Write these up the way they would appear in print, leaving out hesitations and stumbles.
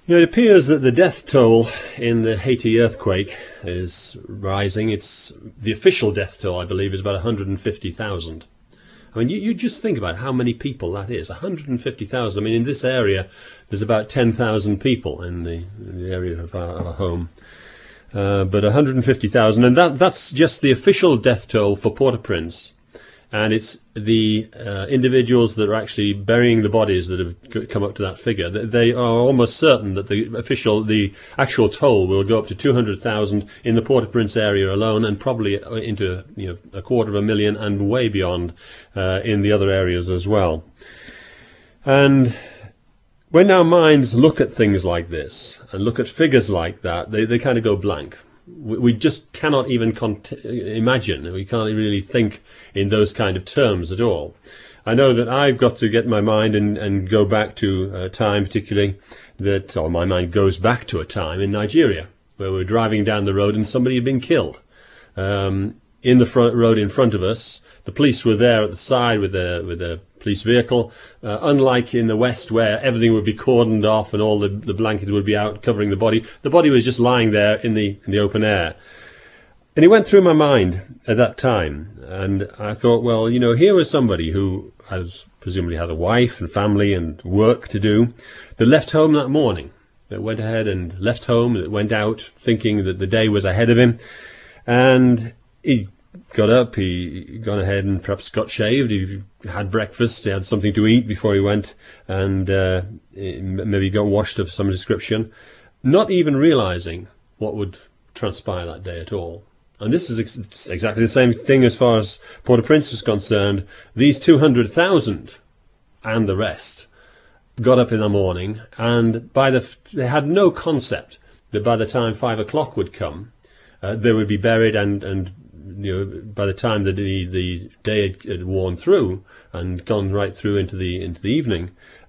It appears that the death toll in the Haiti earthquake is rising. The official death toll, I believe, is about 150,000. I mean, you just think about how many people that is. 150,000. I mean, in this area, there's about 10,000 people in the area of our home. But 150,000, and that's just the official death toll for Port-au-Prince. And it's the individuals that are actually burying the bodies that have come up to that figure. They are almost certain that the actual toll will go up to 200,000 in the Port-au-Prince area alone, and probably into 250,000 and way beyond in the other areas as well. And when our minds look at things like this and look at figures like that, they kind of go blank. We just cannot even imagine. We can't really think in those kind of terms at all. I know that I've got to get my mind and go back to a time particularly my mind goes back to a time in Nigeria where we were driving down the road and somebody had been killed. In the front road in front of us, the police were there at the side with a police vehicle, unlike in the West where everything would be cordoned off and all the blankets would be out covering the body. The body was just lying there in the open air. And it went through my mind at that time, and I thought, well, here was somebody who presumably had a wife and family and work to do, that left home that morning, that went ahead and left home, that went out thinking that the day was ahead of him, and he got up, he gone ahead and perhaps got shaved, he had breakfast, he had something to eat before he went, and maybe got washed of some description, not even realizing what would transpire that day at all. And this is exactly the same thing as far as Port-au-Prince is concerned. These 200,000 and the rest got up in the morning, and they had no concept that by the time 5 o'clock would come, they would be buried, and by the time that the day had worn through and gone right through into the evening,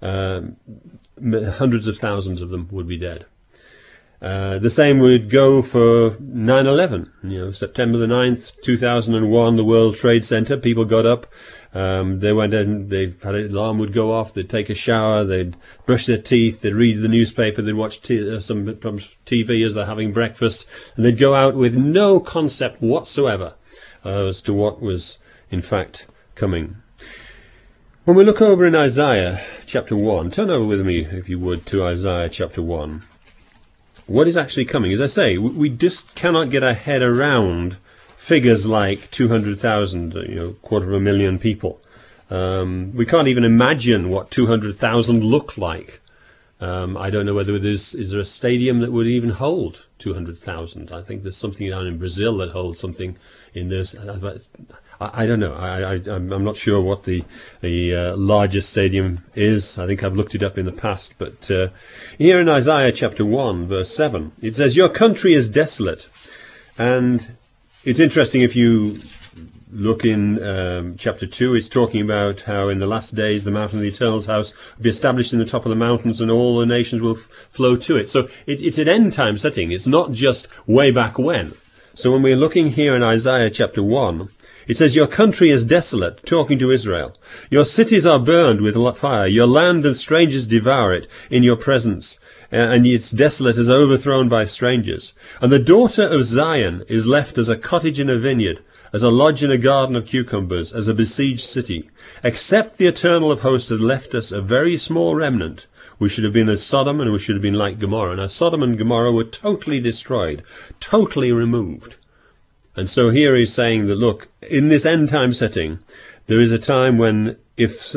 hundreds of thousands of them would be dead. The same would go for 9/11. September the 9th, 2001, the World Trade Center. People got up. They went in. They had an alarm would go off. They'd take a shower. They'd brush their teeth. They'd read the newspaper. They'd watch some TV as they're having breakfast, and they'd go out with no concept whatsoever as to what was in fact coming. When we look over in Isaiah chapter 1, turn over with me, if you would, to Isaiah chapter 1. What is actually coming? As I say, we just cannot get our head around figures like 200,000, 250,000 people. We can't even imagine what 200,000 look like. I don't know whether is there a stadium that would even hold 200,000. I think there's something down in Brazil that holds something in this. I don't know. I'm not sure what the largest stadium is. I think I've looked it up in the past. But here in Isaiah chapter 1, verse 7, it says, "Your country is desolate." And it's interesting if you look in chapter 2, it's talking about how in the last days the mountain of the Eternal's house will be established in the top of the mountains and all the nations will flow to it. So it's an end time setting. It's not just way back when. So when we're looking here in Isaiah chapter 1, it says, "Your country is desolate," talking to Israel. "Your cities are burned with fire. Your land and strangers devour it in your presence. And it's desolate as overthrown by strangers. And the daughter of Zion is left as a cottage in a vineyard, as a lodge in a garden of cucumbers, as a besieged city. Except the Eternal of hosts had left us a very small remnant, we should have been as Sodom, and we should have been like Gomorrah." Now Sodom and Gomorrah were totally destroyed, totally removed. And so here he's saying that, look, in this end time setting, there is a time when if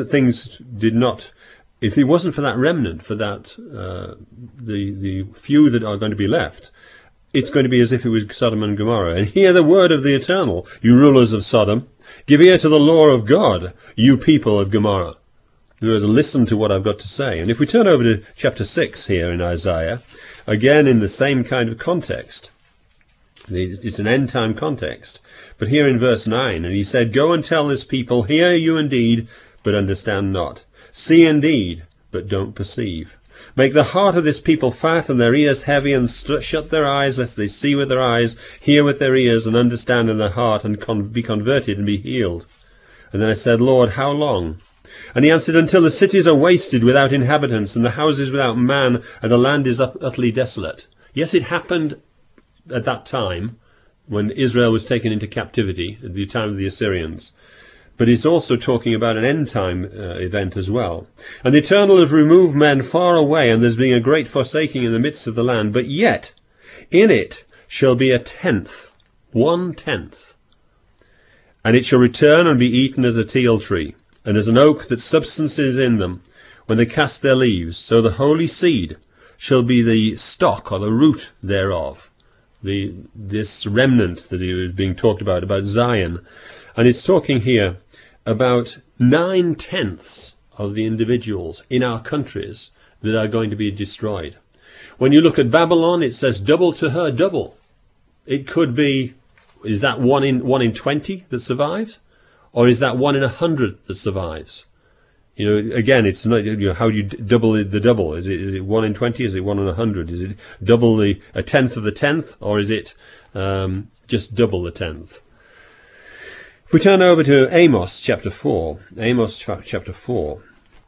it wasn't for that remnant, for that the few that are going to be left, it's going to be as if it was Sodom and Gomorrah. "And hear the word of the Eternal, you rulers of Sodom. Give ear to the law of God, you people of Gomorrah." Listen to what I've got to say. And if we turn over to chapter 6 here in Isaiah, again in the same kind of context, it's an end time context. But here in verse 9, "And he said, Go and tell this people, hear you indeed, but understand not. See indeed, but don't perceive. Make the heart of this people fat and their ears heavy, and shut their eyes, lest they see with their eyes, hear with their ears, and understand in their heart, and be converted and be healed." And then I said, "Lord, how long? And he answered, until the cities are wasted without inhabitants, and the houses without man, and the land is utterly desolate. Yes, it happened at that time, when Israel was taken into captivity, at the time of the Assyrians. But it's also talking about an end-time event as well. And the Eternal has removed men far away, and there's been a great forsaking in the midst of the land. But yet, in it shall be a tenth, 1/10. And it shall return and be eaten as a teil tree, and as an oak that substance is in them, when they cast their leaves. So the holy seed shall be the stock or the root thereof. This remnant that is being talked about Zion. And it's talking here about 9/10 of the individuals in our countries that are going to be destroyed. When you look at Babylon, it says double to her double. It could be, is that 1 in 20 that survives? Or is that 1 in 100 that survives? You know, again, it's not, you know, how do you double the double? Is it 1 in 20? Is it 1 in 100? Is it double a tenth of the tenth? Or is it just double the tenth? If we turn over to Amos chapter 4, Amos chapter 4,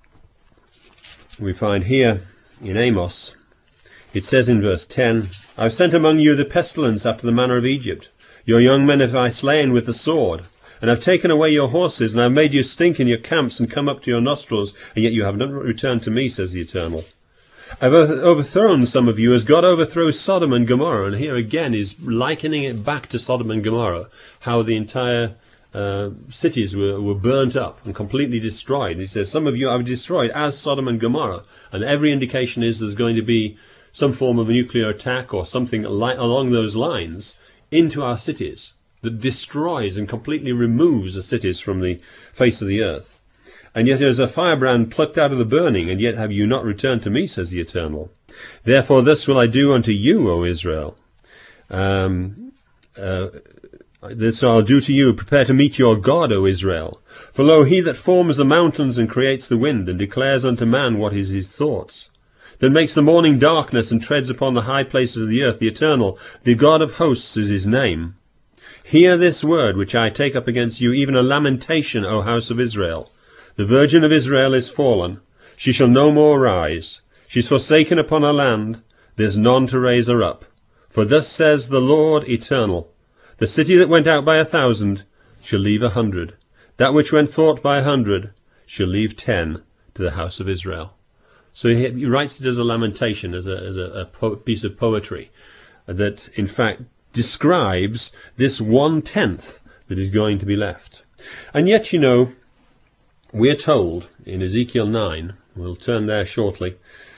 we find here in Amos, it says in verse 10, I've sent among you the pestilence after the manner of Egypt. Your young men have I slain with the sword, and I've taken away your horses, and I've made you stink in your camps and come up to your nostrils, and yet you have not returned to me, says the Eternal. I've overthrown some of you as God overthrows Sodom and Gomorrah, and here again is likening it back to Sodom and Gomorrah, how the entire cities were burnt up and completely destroyed. He says, some of you I've destroyed as Sodom and Gomorrah, and every indication is there's going to be some form of a nuclear attack or something along those lines into our cities that destroys and completely removes the cities from the face of the earth. And yet as a firebrand plucked out of the burning, and yet have you not returned to me, says the Eternal. Therefore this will I do unto you, O Israel. This I'll do to you, prepare to meet your God, O Israel. For lo, he that forms the mountains and creates the wind, and declares unto man what is his thoughts, that makes the morning darkness and treads upon the high places of the earth, the Eternal, the God of hosts is his name. Hear this word which I take up against you, even a lamentation, O house of Israel. The Virgin of Israel is fallen, she shall no more rise. She is forsaken upon her land, there's none to raise her up. For thus says the Lord Eternal, the city that went out by 1,000 shall leave 100. That which went forth by 100 shall leave 10 to the house of Israel. So he writes it as a lamentation, as a piece of poetry that in fact describes this 1/10 that is going to be left. And yet, you know, we are told in Ezekiel 9, we'll turn there shortly,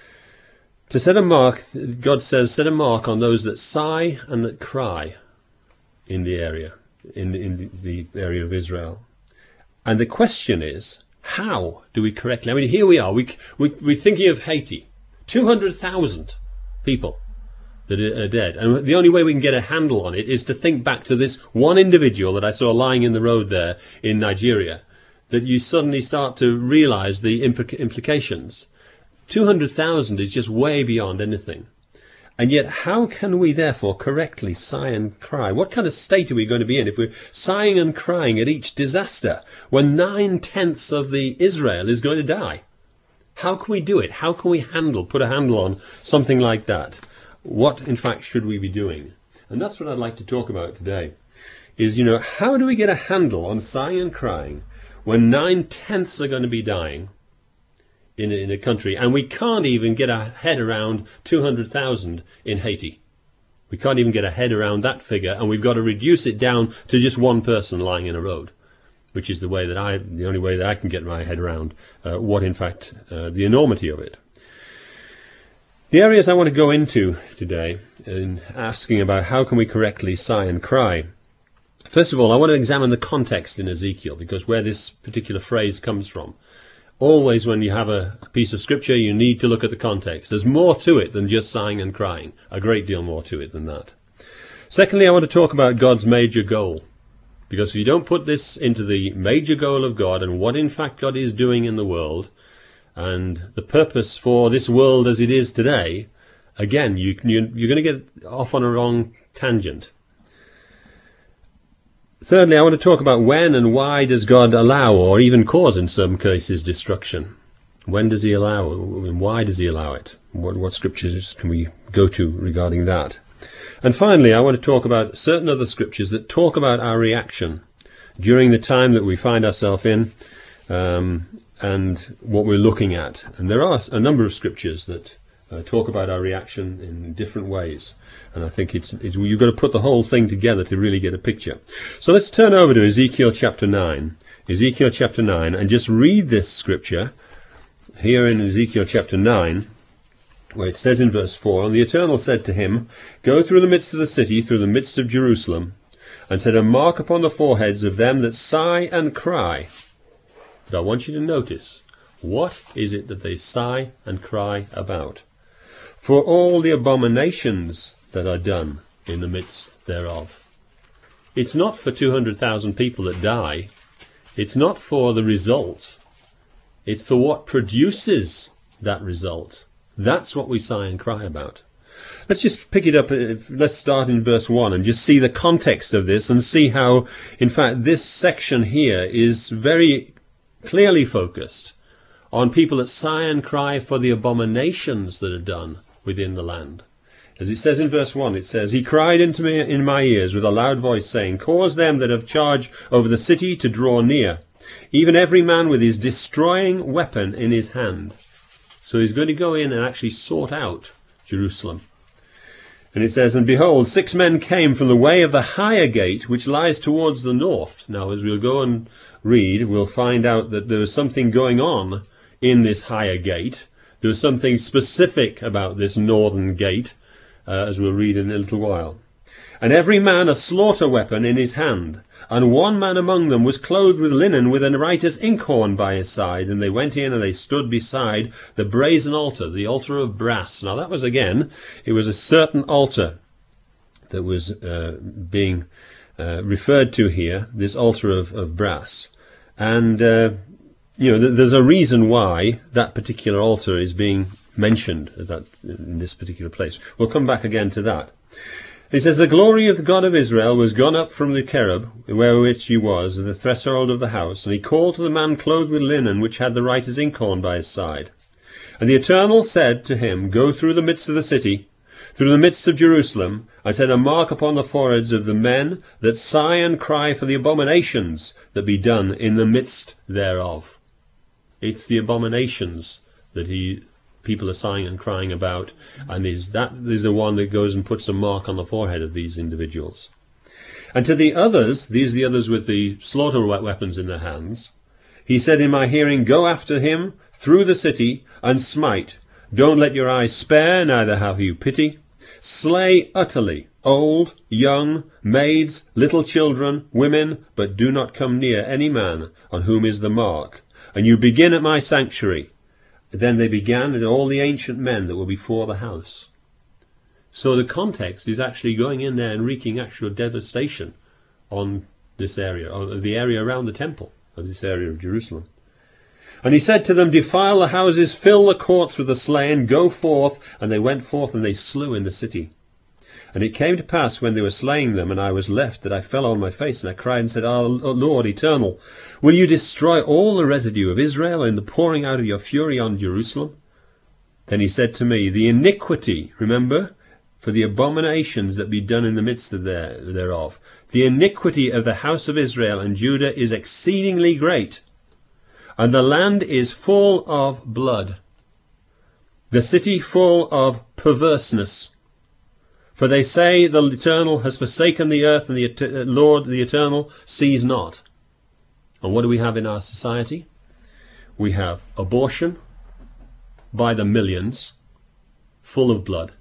to set a mark, God says, set a mark on those that sigh and that cry in the area, in the area of Israel. And the question is, how do we correctly? I mean, here we are. We're thinking of Haiti. 200,000 people that are dead. And the only way we can get a handle on it is to think back to this one individual that I saw lying in the road there in Nigeria, that you suddenly start to realize the implications. 200,000 is just way beyond anything. And yet, how can we therefore correctly sigh and cry? What kind of state are we going to be in if we're sighing and crying at each disaster when 9/10 of the Israel is going to die? How can we do it? How can we put a handle on something like that? What, in fact, should we be doing? And that's what I'd like to talk about today, is, you know, how do we get a handle on sighing and crying when 9/10 are going to be dying in a country, and we can't even get our head around 200,000 in Haiti. We can't even get a head around that figure, and we've got to reduce it down to just one person lying in a road, which is the only way that I can get my head around what, in fact, the enormity of it. The areas I want to go into today in asking about how can we correctly sigh and cry. First of all, I want to examine the context in Ezekiel, because where this particular phrase comes from. Always when you have a piece of scripture, you need to look at the context. There's more to it than just sighing and crying. A great deal more to it than that. Secondly, I want to talk about God's major goal. Because if you don't put this into the major goal of God and what in fact God is doing in the world, and the purpose for this world as it is today, again, you're going to get off on a wrong tangent. Thirdly, I want to talk about when and why does God allow, or even cause in some cases, destruction. When does he allow, and why does he allow it? What scriptures can we go to regarding that? And finally, I want to talk about certain other scriptures that talk about our reaction during the time that we find ourselves in, and what we're looking at. And there are a number of scriptures that talk about our reaction in different ways. And I think you've got to put the whole thing together to really get a picture. So let's turn over to Ezekiel chapter 9. Ezekiel chapter 9, and just read this scripture here in Ezekiel chapter 9, where it says in verse 4, "And the Eternal said to him, Go through the midst of the city, through the midst of Jerusalem, and set a mark upon the foreheads of them that sigh and cry." But I want you to notice, what is it that they sigh and cry about? "For all the abominations that are done in the midst thereof." It's not for 200,000 people that die. It's not for the result. It's for what produces that result. That's what we sigh and cry about. Let's just pick it up. Let's start in verse 1 and just see the context of this and see how, in fact, this section here is very clearly focused on people that sigh and cry for the abominations that are done within the land. As it says in verse 1, it says, "He cried unto me in my ears with a loud voice, saying, Cause them that have charge over the city to draw near, even every man with his destroying weapon in his hand." So he's going to go in and actually sort out Jerusalem. And it says, "And behold, 6 men came from the way of the higher gate, which lies towards the north." Now, as we'll go and read, we'll find out that there was something going on in this higher gate. There was something specific about this northern gate, as we'll read in a little while. "And every man a slaughter weapon in his hand. And one man among them was clothed with linen, with a writer's inkhorn by his side. And they went in, and they stood beside the brazen altar, the altar of brass." Now that was, again, it was a certain altar that was being referred to here, this altar of brass. And, there's a reason why that particular altar is being mentioned in this particular place. We'll come back again to that. It says, "The glory of the God of Israel was gone up from the cherub, wherewith he was, the threshold of the house. And he called to the man clothed with linen, which had the writer's inkhorn by his side. And the Eternal said to him, Go through the midst of the city, through the midst of Jerusalem, and set a mark upon the foreheads of the men that sigh and cry for the abominations that be done in the midst thereof." It's the abominations that people are sighing and crying about, and that is the one that goes and puts a mark on the forehead of these individuals. "And to the others," these are the others with the slaughter weapons in their hands, "he said in my hearing, Go after him through the city, and smite. Don't let your eyes spare, neither have you pity. Slay utterly, old, young, maids, little children, women, but do not come near any man on whom is the mark. And you begin at my sanctuary." Then they began, and all the ancient men that were before the house. So the context is actually going in there and wreaking actual devastation on this area, or the area around the temple, of this area of Jerusalem. "And he said to them, Defile the houses, fill the courts with the slain, go forth. And they went forth, and they slew in the city. And it came to pass, when they were slaying them, and I was left, that I fell on my face, and I cried and said, O Lord Eternal, will you destroy all the residue of Israel in the pouring out of your fury on Jerusalem? Then he said to me, The iniquity," remember, "for the abominations that be done in the midst of thereof, the iniquity of the house of Israel and Judah is exceedingly great, and the land is full of blood, the city full of perverseness. For they say the Eternal has forsaken the earth, and the Lord, the Eternal, sees not." And what do we have in our society? We have abortion by the millions, full of blood.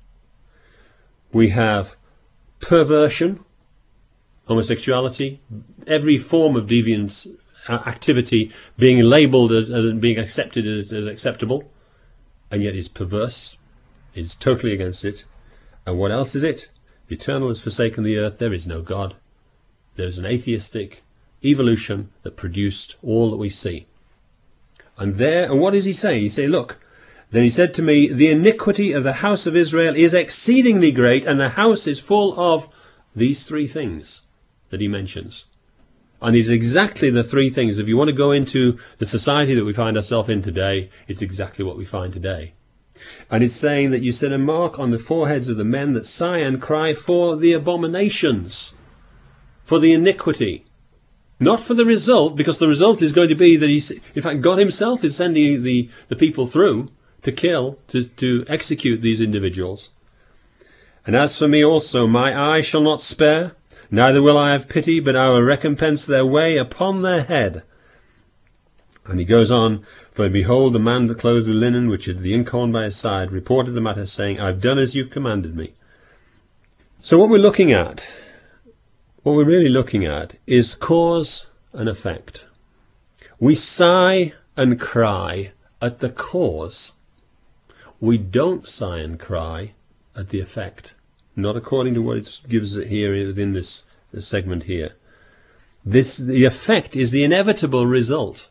We have perversion, homosexuality, every form of deviant activity being labelled as being accepted as acceptable, and yet is perverse. It's totally against it. And what else is it? The Eternal has forsaken the earth. There is no God. There is an atheistic evolution that produced all that we see. And what does he say? He say, look, then he said to me, "The iniquity of the house of Israel is exceedingly great, and the house is full of," these 3 things that he mentions. And it's exactly the three things. If you want to go into the society that we find ourselves in today, it's exactly what we find today. And it's saying that you set a mark on the foreheads of the men that sigh and cry for the abominations, for the iniquity. Not for the result, because the result is going to be that in fact, God himself is sending the people through to kill, to execute these individuals. And as for me also, my eye shall not spare, neither will I have pity, but I will recompense their way upon their head. And he goes on, for behold, the man that clothed with linen, which had the inkhorn by his side, reported the matter, saying, I've done as you've commanded me. So what we're looking at, what we're really looking at, is cause and effect. We sigh and cry at the cause. We don't sigh and cry at the effect. Not according to what it gives it here within this segment here. The effect is the inevitable result.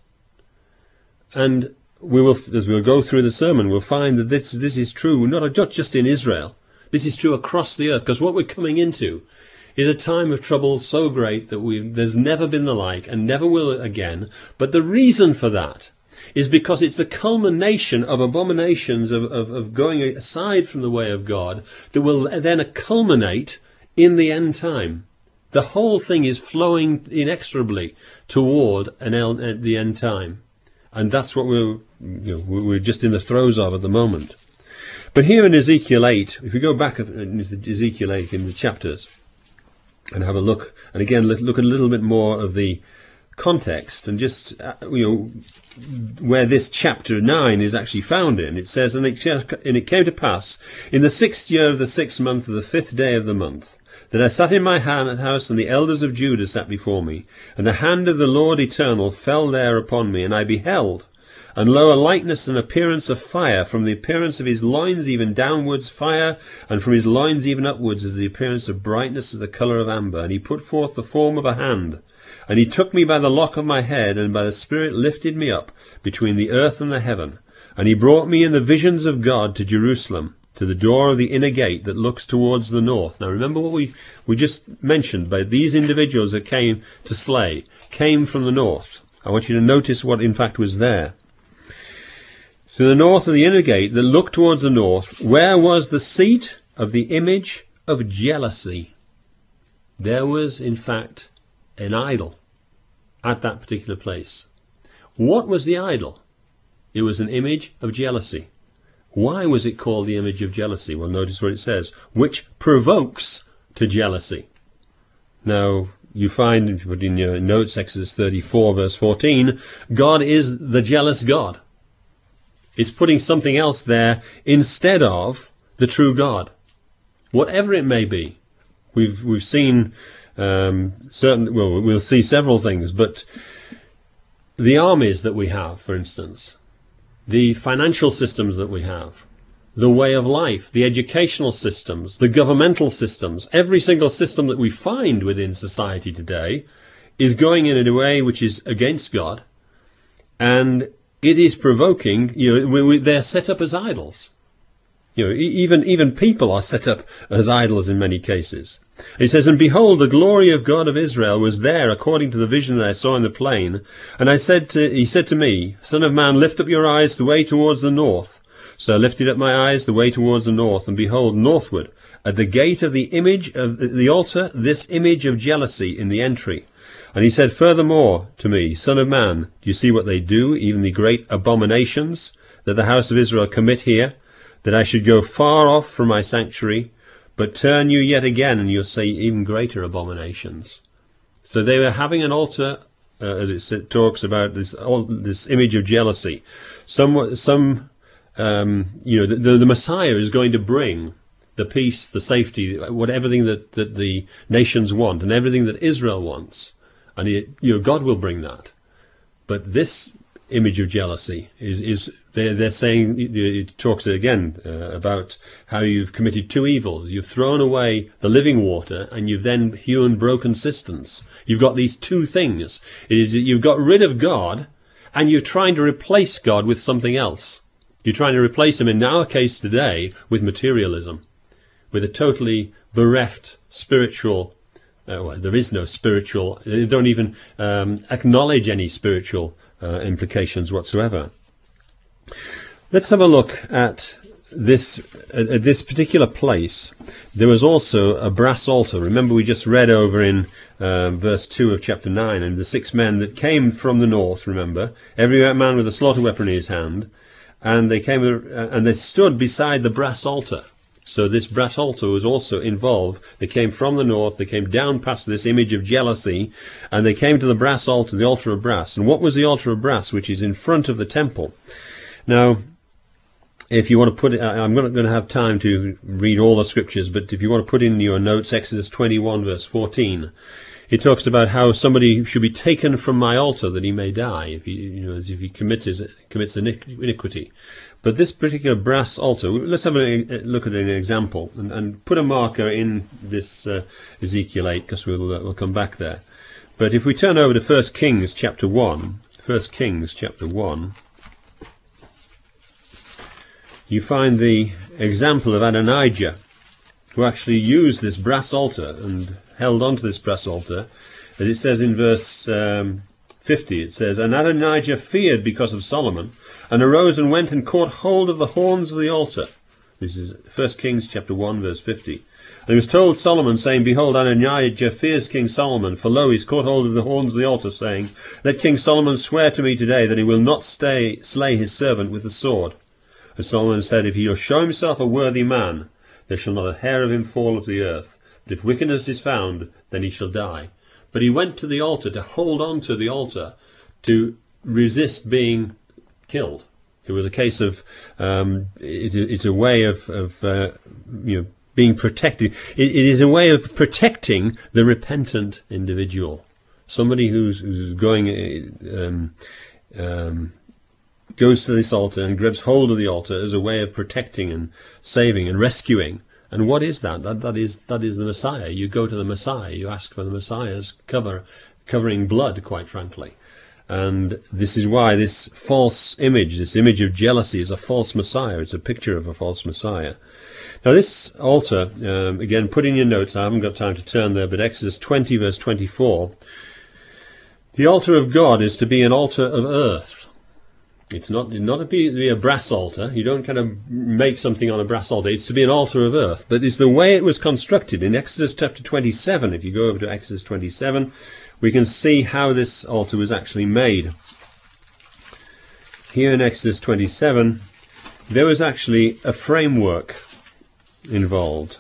And we will, as we'll go through the sermon, we'll find that this is true, not just in Israel. This is true across the earth, because what we're coming into is a time of trouble so great that there's never been the like and never will again. But the reason for that is because it's the culmination of abominations, of going aside from the way of God, that will then culminate in the end time. The whole thing is flowing inexorably toward the end time. And that's what we're just in the throes of at the moment. But here in Ezekiel 8, if we go back into Ezekiel 8 in the chapters and have a look, and again look at a little bit more of the context and just where this chapter 9 is actually found in. It says, and it came to pass in the 6th year of the 6th month of the 5th day of the month, that I sat in my house, and the elders of Judah sat before me, and the hand of the Lord Eternal fell there upon me, and I beheld, and lo, a likeness and appearance of fire, from the appearance of his loins even downwards fire, and from his loins even upwards as the appearance of brightness as the colour of amber. And he put forth the form of a hand, and he took me by the lock of my head, and by the Spirit lifted me up between the earth and the heaven. And he brought me in the visions of God to Jerusalem, to the door of the inner gate that looks towards the north. Now remember what we just mentioned, by these individuals that came to slay, came from the north. I want you to notice what in fact was there. To the north of the inner gate that looked towards the north, where was the seat of the image of jealousy. There was in fact an idol at that particular place. What was the idol? It was an image of jealousy. Why was it called the image of jealousy? Well, notice what it says, which provokes to jealousy. Now, you find, if you put in your notes, Exodus 34, verse 14, God is the jealous God. It's putting something else there instead of the true God. Whatever it may be. We've seen we'll see several things, but the armies that we have, for instance, the financial systems that we have, the way of life, the educational systems, the governmental systems, every single system that we find within society today is going in a way which is against God, and it is provoking, they're set up as idols. Even people are set up as idols in many cases. He says, and behold, the glory of God of Israel was there, according to the vision that I saw in the plain. And he said to me, Son of man, lift up your eyes the way towards the north. So I lifted up my eyes the way towards the north, and behold, northward, at the gate of the image of the altar, this image of jealousy in the entry. And he said furthermore to me, Son of man, do you see what they do, even the great abominations that the house of Israel commit here, that I should go far off from my sanctuary, but turn you yet again, and you'll see even greater abominations. So they were having an altar, as it talks about this image of jealousy. The Messiah is going to bring the peace, the safety, everything that the nations want, and everything that Israel wants, and God will bring that. But this image of jealousy is they're saying, it talks again about how you've committed two evils. You've thrown away the living water, and you've then hewn broken cisterns. You've got these two things. It is that you've got rid of God, and you're trying to replace God with something else. You're trying to replace him, in our case today, with materialism, with a totally bereft spiritual Well, there is no spiritual, they don't even acknowledge any spiritual implications whatsoever. Let's have a look at this particular place. There was also a brass altar. Remember, we just read over in verse 2 of chapter 9, and the 6 men that came from the north, remember, every man with a slaughter weapon in his hand, and they came and they stood beside the brass altar. So this brass altar was also involved. They came from the north, they came down past this image of jealousy, and they came to the brass altar, the altar of brass. And what was the altar of brass, which is in front of the temple? Now, if you want to put it, I'm not going to have time to read all the scriptures, but if you want to put in your notes, Exodus 21 verse 14, it talks about how somebody should be taken from my altar that he may die if he commits iniquity. But this particular brass altar, let's have a look at an example and put a marker in this Ezekiel 8, because we'll come back there. But if we turn over to 1 Kings chapter 1, 1 Kings chapter 1, you find the example of Adonijah, who actually used this brass altar and held on to this brass altar. And it says in verse 50, it says, "And Adonijah feared because of Solomon, and arose and went and caught hold of the horns of the altar." This is 1 Kings chapter 1 verse 50. "And he was told Solomon, saying, Behold, Adonijah fears King Solomon, for lo, he's caught hold of the horns of the altar, saying, Let King Solomon swear to me today that he will not slay his servant with the sword. And Solomon said, If he will show himself a worthy man, there shall not a hair of him fall to the earth. But if wickedness is found, then he shall die. But he went to the altar to hold on to the altar, to resist being killed. It was a case of it's a way of being protected. It is a way of protecting the repentant individual, somebody who's going goes to this altar and grabs hold of the altar as a way of protecting and saving and rescuing. And what is that? That is the Messiah. You go to the Messiah. You ask for the Messiah's covering blood, quite frankly. And this is why this false image, this image of jealousy, is a false Messiah. It's a picture of a false Messiah. Now this altar, again, put in your notes. I haven't got time to turn there, but Exodus 20 verse 24. The altar of God is to be an altar of earth. It's not to be a brass altar. You don't kind of make something on a brass altar. It's to be an altar of earth. But it's the way it was constructed. In Exodus chapter 27, if you go over to Exodus 27, we can see how this altar was actually made. Here in Exodus 27, there was actually a framework involved.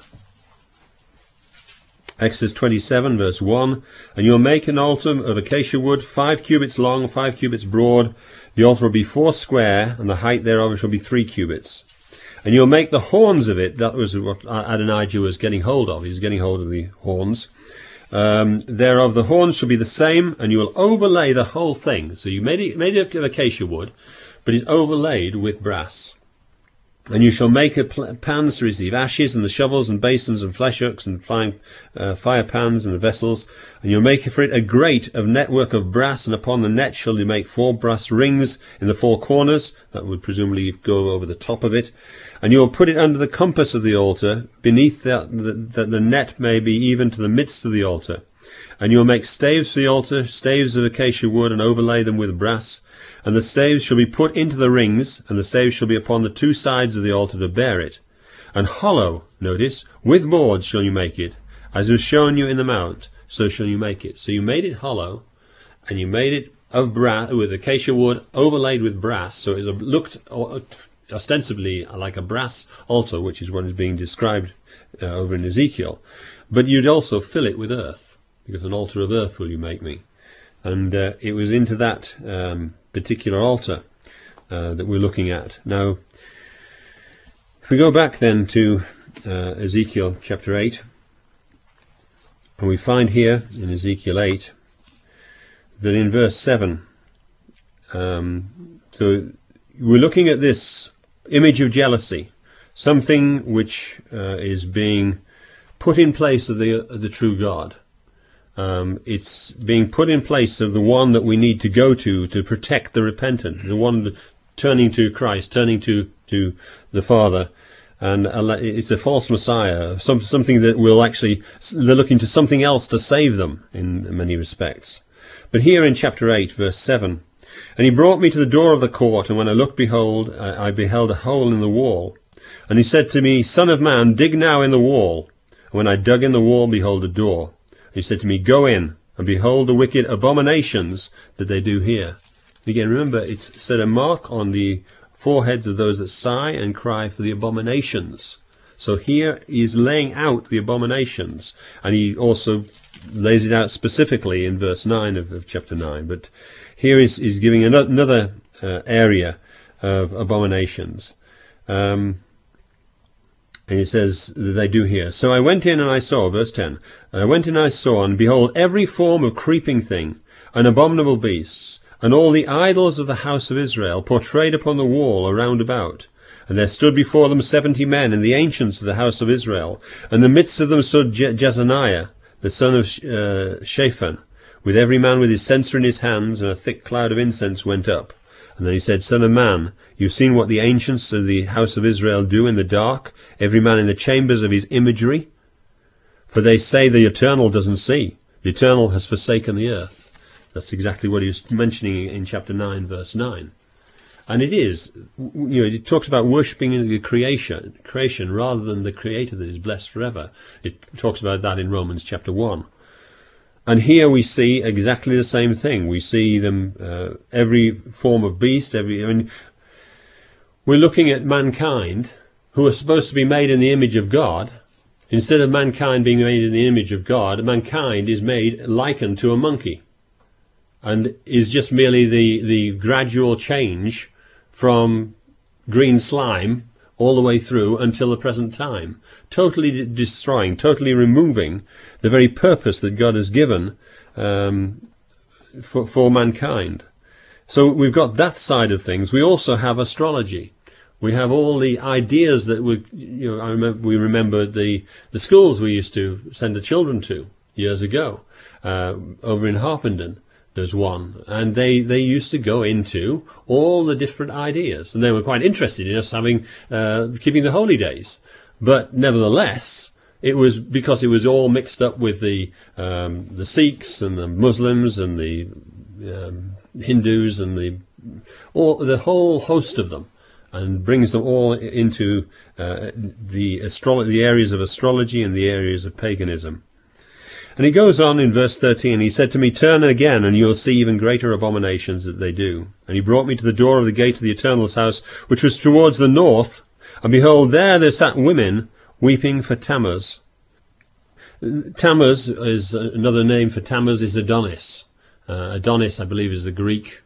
Exodus 27 verse 1, "And you'll make an altar of acacia wood, 5 cubits long, 5 cubits broad. The altar will be 4 square, and the height thereof shall be 3 cubits. And you'll make the horns of it," that was what Adonijah was getting hold of. He was getting hold of the horns. "Thereof the horns shall be the same, and you will overlay the whole thing." So you made it of acacia wood, but it's overlaid with brass. "And you shall make pans to receive ashes, and the shovels and basins and flesh hooks and flying fire pans and the vessels. And you'll make for it a grate of network of brass, and upon the net shall you make 4 brass rings in the 4 corners." That would presumably go over the top of it. "And you'll put it under the compass of the altar, beneath that the net may be even to the midst of the altar. And you'll make staves for the altar, staves of acacia wood, and overlay them with brass. And the staves shall be put into the rings, and the staves shall be upon the 2 sides of the altar to bear it. And hollow," notice, "with boards shall you make it, as was shown you in the mount, so shall you make it." So you made it hollow, and you made it of brass, with acacia wood overlaid with brass, so it looked ostensibly like a brass altar, which is what is being described over in Ezekiel. But you'd also fill it with earth, because an altar of earth will you make me. And it was into that particular altar that we're looking at. Now, if we go back then to Ezekiel chapter 8, and we find here in Ezekiel 8 that in verse 7, so we're looking at this image of jealousy, something which is being put in place of the true God. It's being put in place of the one that we need to go to protect the repentant, the one turning to Christ, turning to the Father, and it's a false Messiah, something that will actually, they're looking to something else to save them in many respects. But here in chapter 8, verse 7, and he brought me to the door of the court, and when I looked, behold, I beheld a hole in the wall. And he said to me, Son of man, dig now in the wall. And when I dug in the wall, behold, a door. And he said to me, Go in, and behold the wicked abominations that they do here. Again, remember, it's set a mark on the foreheads of those that sigh and cry for the abominations. So here he's laying out the abominations, and he also lays it out specifically in verse 9 of chapter 9. But here he's giving another area of abominations. And he says that they do here. So I went in and I saw, verse 10, I went in and I saw, and behold, every form of creeping thing, and abominable beasts, and all the idols of the house of Israel, portrayed upon the wall around about. And there stood before them 70 men, and the ancients of the house of Israel. And in the midst of them stood Jezaniah, the son of Shaphan, with every man with his censer in his hands, and a thick cloud of incense went up. And then he said, Son of man, you've seen what the ancients of the house of Israel do in the dark, every man in the chambers of his imagery? For they say the Eternal doesn't see. The Eternal has forsaken the earth. That's exactly what he was mentioning in chapter 9, verse 9. And it is, it talks about worshipping the creation rather than the Creator that is blessed forever. It talks about that in Romans chapter 1. And here we see exactly the same thing. We see them, every form of beast, we're looking at mankind, who are supposed to be made in the image of God. Instead of mankind being made in the image of God, mankind is made likened to a monkey, and is just merely the gradual change from green slime all the way through until the present time, totally destroying, totally removing the very purpose that God has given for mankind. So we've got that side of things. We also have astrology. We have all the ideas that we remember the schools we used to send the children to years ago, over in Harpenden. There's one, and they used to go into all the different ideas, and they were quite interested in us having keeping the holy days. But nevertheless, it was because it was all mixed up with the Sikhs and the Muslims and the Hindus and the whole host of them, and brings them all into the areas of astrology and the areas of paganism. And he goes on in verse 13, he said to me, Turn again, and you'll see even greater abominations that they do. And he brought me to the door of the gate of the Eternal's house, which was towards the north. And behold, there sat women weeping for Tammuz. Tammuz is another name for Tammuz is Adonis. Adonis, I believe, is the Greek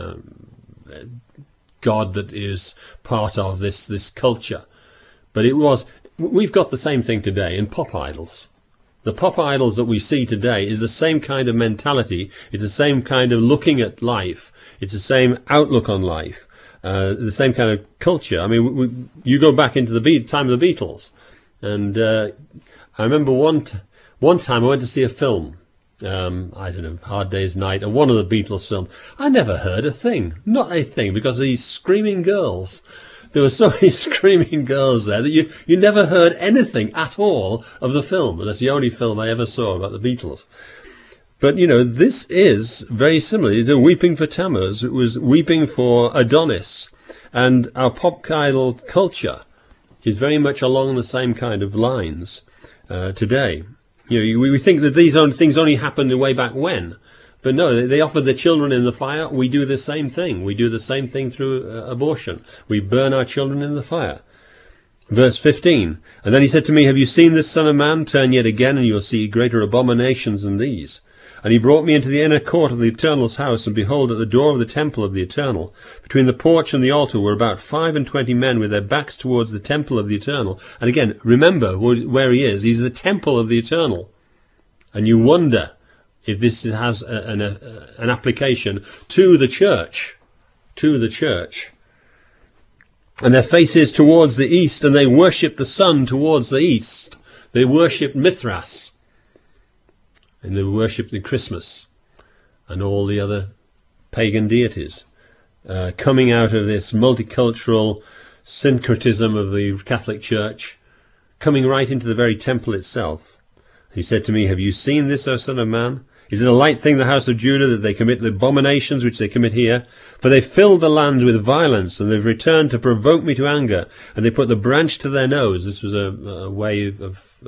god that is part of this culture. But we've got the same thing today in pop idols. The pop idols that we see today is the same kind of mentality. It's the same kind of looking at life. It's the same outlook on life. The same kind of culture. I mean, you go back into the time of the Beatles, and I remember one time I went to see a film. I don't know, Hard Day's Night, and one of the Beatles films. I never heard a thing, not a thing, because of these screaming girls. There were so many screaming girls there that you never heard anything at all of the film. And that's the only film I ever saw about the Beatles. But, this is very similar. The weeping for Tammuz, it was weeping for Adonis. And our pop idol culture is very much along the same kind of lines today. We think that these things only happened way back when. But no, they offered the children in the fire. We do the same thing. We do the same thing through abortion. We burn our children in the fire. Verse 15, And then he said to me, Have you seen this, Son of man? Turn yet again, and you'll see greater abominations than these. And he brought me into the inner court of the Eternal's house, and behold, at the door of the temple of the Eternal, between the porch and the altar, were about 25 men with their backs towards the temple of the Eternal. And again, remember where he is. He's the temple of the Eternal. And you wonder if this has an application to the church. And their faces towards the east, and they worship the sun towards the east. They worship Mithras. And they worship the Christmas and all the other pagan deities. Coming out of this multicultural syncretism of the Catholic Church, coming right into the very temple itself. He said to me, have you seen this, O Son of Man? Is it a light thing, the house of Judah, that they commit the abominations which they commit here? For they filled the land with violence, and they've returned to provoke me to anger, and they put the branch to their nose. This was a way of...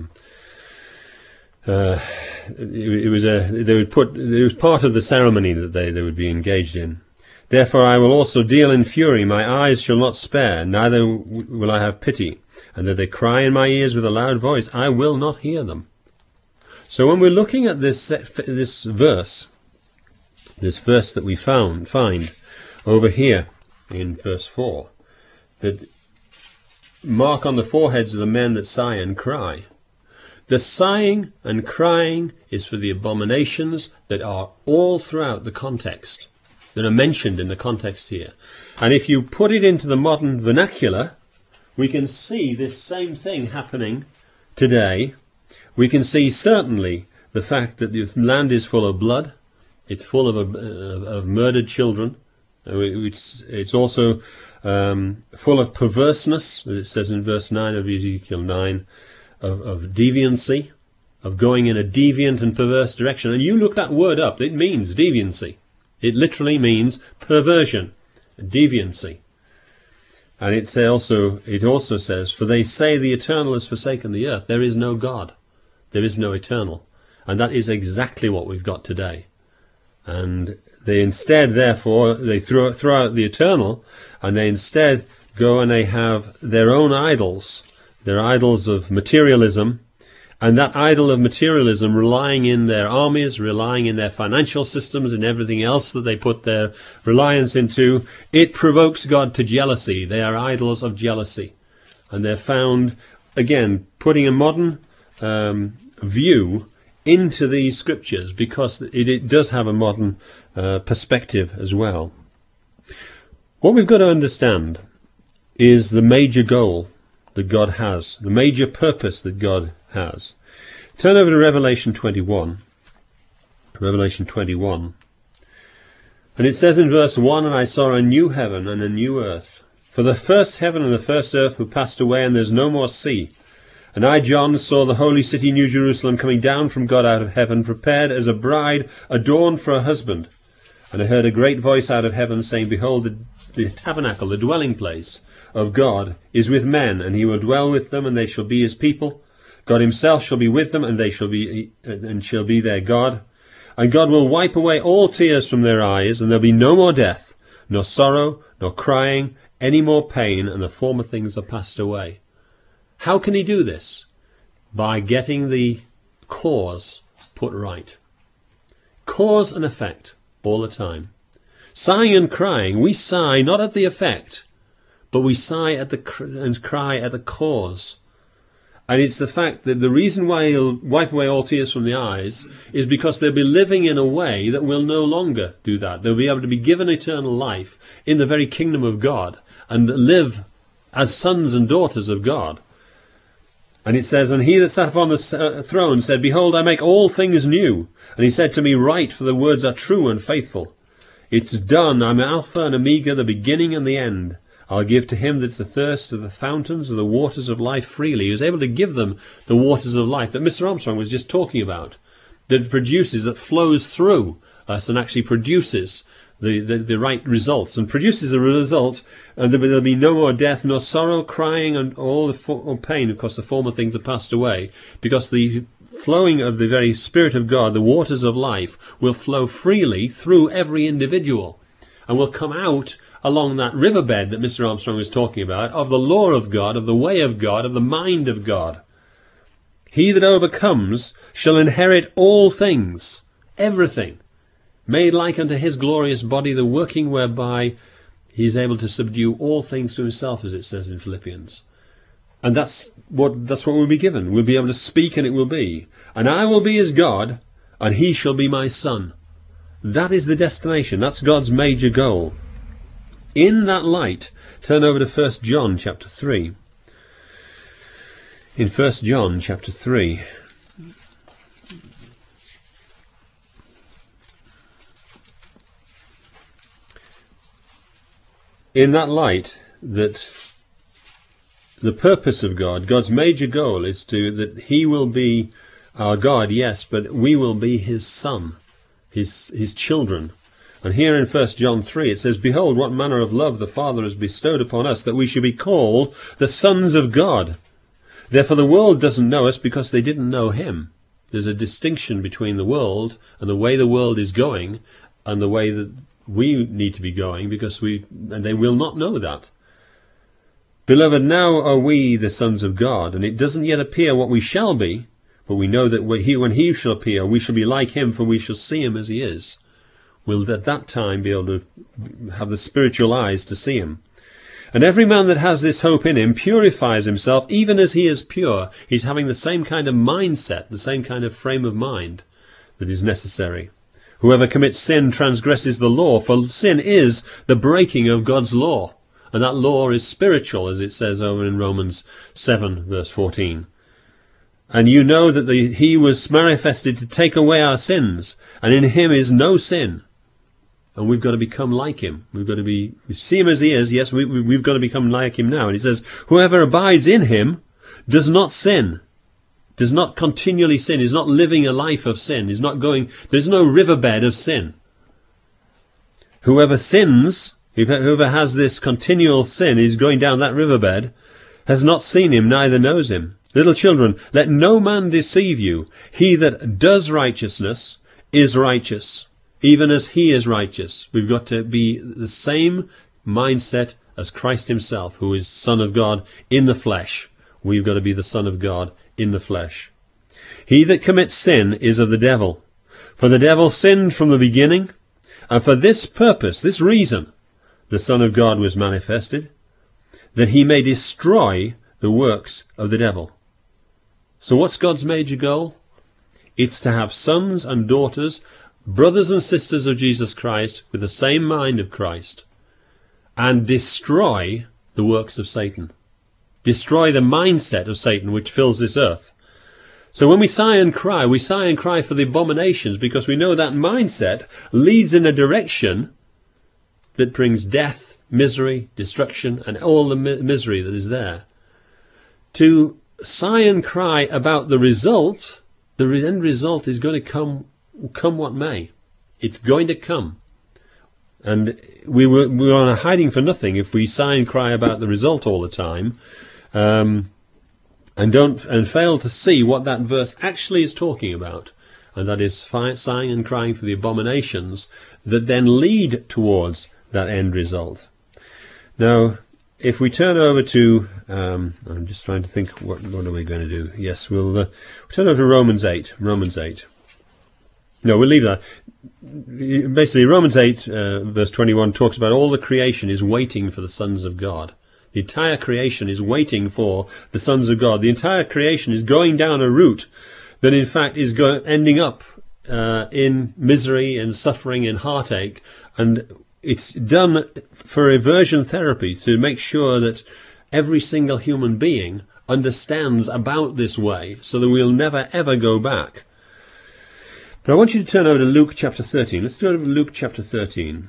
it was part of the ceremony that they would be engaged in. Therefore I will also deal in fury, my eyes shall not spare, neither will I have pity. And that they cry in my ears with a loud voice, I will not hear them. So when we're looking at this verse that we find over here in verse 4, that mark on the foreheads of the men that sigh and cry. The sighing and crying is for the abominations that are all throughout the context, that are mentioned in the context here. And if you put it into the modern vernacular, we can see this same thing happening today. We can see certainly the fact that the land is full of blood. It's full of murdered children. It's also full of perverseness, as it says in verse 9 of Ezekiel 9, of deviancy, of going in a deviant and perverse direction. And you look that word up, it means deviancy. It literally means perversion, deviancy. And it also says, for they say the eternal has forsaken the earth. There is no God. There is no eternal. And that is exactly what we've got today. And they instead, therefore, they throw out the eternal, and they instead go and they have their own idols. They're idols of materialism, and that idol of materialism relying in their armies, relying in their financial systems and everything else that they put their reliance into, it provokes God to jealousy. They are idols of jealousy. And they're found, again, putting a modern view into these scriptures, because it does have a modern perspective as well. What we've got to understand is the major goal that God has, the major purpose that God has. Turn over to Revelation 21. Revelation 21. And it says in verse 1, and I saw a new heaven and a new earth. For the first heaven and the first earth were passed away, and there's no more sea. And I, John, saw the holy city, New Jerusalem, coming down from God out of heaven, prepared as a bride adorned for her husband. And I heard a great voice out of heaven saying, behold, the tabernacle, the dwelling place of God, is with men, and he will dwell with them, and they shall be his people. God himself shall be with them, and they shall be their God. And God will wipe away all tears from their eyes, and there'll be no more death, nor sorrow, nor crying, any more pain, and the former things are passed away. How can he do this? By getting the cause put right. Cause and effect all the time. Sighing and crying, we sigh not at the effect, but we sigh at and cry at the cause. And it's the fact that the reason why he'll wipe away all tears from the eyes is because they'll be living in a way that will no longer do that. They'll be able to be given eternal life in the very kingdom of God and live as sons and daughters of God. And it says, and he that sat upon the throne said, behold, I make all things new. And he said to me, write, for the words are true and faithful. It's done. I'm Alpha and Omega, the beginning and the end. I'll give to him that's athirst of the fountains of the waters of life freely. He was able to give them the waters of life that Mr. Armstrong was just talking about, that produces, that flows through us and actually produces the right results, and produces a result, and there'll be no more death, nor sorrow, crying, and all pain. Of course, the former things are passed away, because the flowing of the very Spirit of God, the waters of life, will flow freely through every individual, and will come out along that riverbed that Mr. Armstrong was talking about, of the law of God, of the way of God, of the mind of God. He that overcomes shall inherit all things, everything, made like unto his glorious body, the working whereby he is able to subdue all things to himself, as it says in Philippians. And that's what we'll be given. We'll be able to speak, and it will be. And I will be his God, and he shall be my son. That is the destination. That's God's major goal. In that light, turn over to 1 John chapter 3. In 1 John chapter 3, in that light that the purpose of God, God's major goal is that he will be our God, yes, but we will be his son, his children. And here in 1 John 3 it says, "Behold, what manner of love the Father has bestowed upon us, that we should be called the sons of God. Therefore the world doesn't know us because they didn't know him." There's a distinction between the world and the way the world is going and the way that we need to be going, because they will not know that. "Beloved, now are we the sons of God, and it doesn't yet appear what we shall be, but we know that when he shall appear, we shall be like him, for we shall see him as he is." We'll at that time be able to have the spiritual eyes to see him. "And every man that has this hope in him purifies himself even as he is pure." He's having the same kind of mindset, the same kind of frame of mind that is necessary. "Whoever commits sin transgresses the law, for sin is the breaking of God's law." And that law is spiritual, as it says over in Romans 7, verse 14. "And you know that he was manifested to take away our sins, and in him is no sin." And we've got to become like him. We see him as he is. Yes, we've got to become like him now. And he says, "Whoever abides in him does not sin," does not continually sin, is not living a life of sin, there's no riverbed of sin. "Whoever sins," whoever has this continual sin, is going down that riverbed, "has not seen him, neither knows him. Little children, let no man deceive you. He that does righteousness is righteous, even as he is righteous." We've got to be the same mindset as Christ himself, who is Son of God in the flesh. We've got to be the Son of God in the flesh. "He that commits sin is of the devil, for the devil sinned from the beginning, and for this purpose, this reason, the Son of God was manifested, that he may destroy the works of the devil." So what's God's major goal? It's to have sons and daughters, brothers and sisters of Jesus Christ, with the same mind of Christ, and destroy the works of Satan. Destroy the mindset of Satan which fills this earth. So when we sigh and cry for the abominations, because we know that mindset leads in a direction that brings death, misery, destruction, and all the misery that is there. To sigh and cry about the result, the end result is going to come what may. It's going to come. And we're on a hiding for nothing if we sigh and cry about the result all the time, and fail to see what that verse actually is talking about. And that is sighing and crying for the abominations that then lead towards that end result. Now, if we turn over to, I'm just trying to think, what are we going to do? Yes, we'll turn over to Romans 8. No, we'll leave that. Basically, Romans 8, verse 21, talks about all the creation is waiting for the sons of God. The entire creation is waiting for the sons of God. The entire creation is going down a route that, in fact, is ending up in misery and suffering and heartache. And it's done for aversion therapy, to make sure that every single human being understands about this way, so that we'll never ever go back. But I want you to turn over to Luke chapter 13. Let's turn over to Luke chapter 13.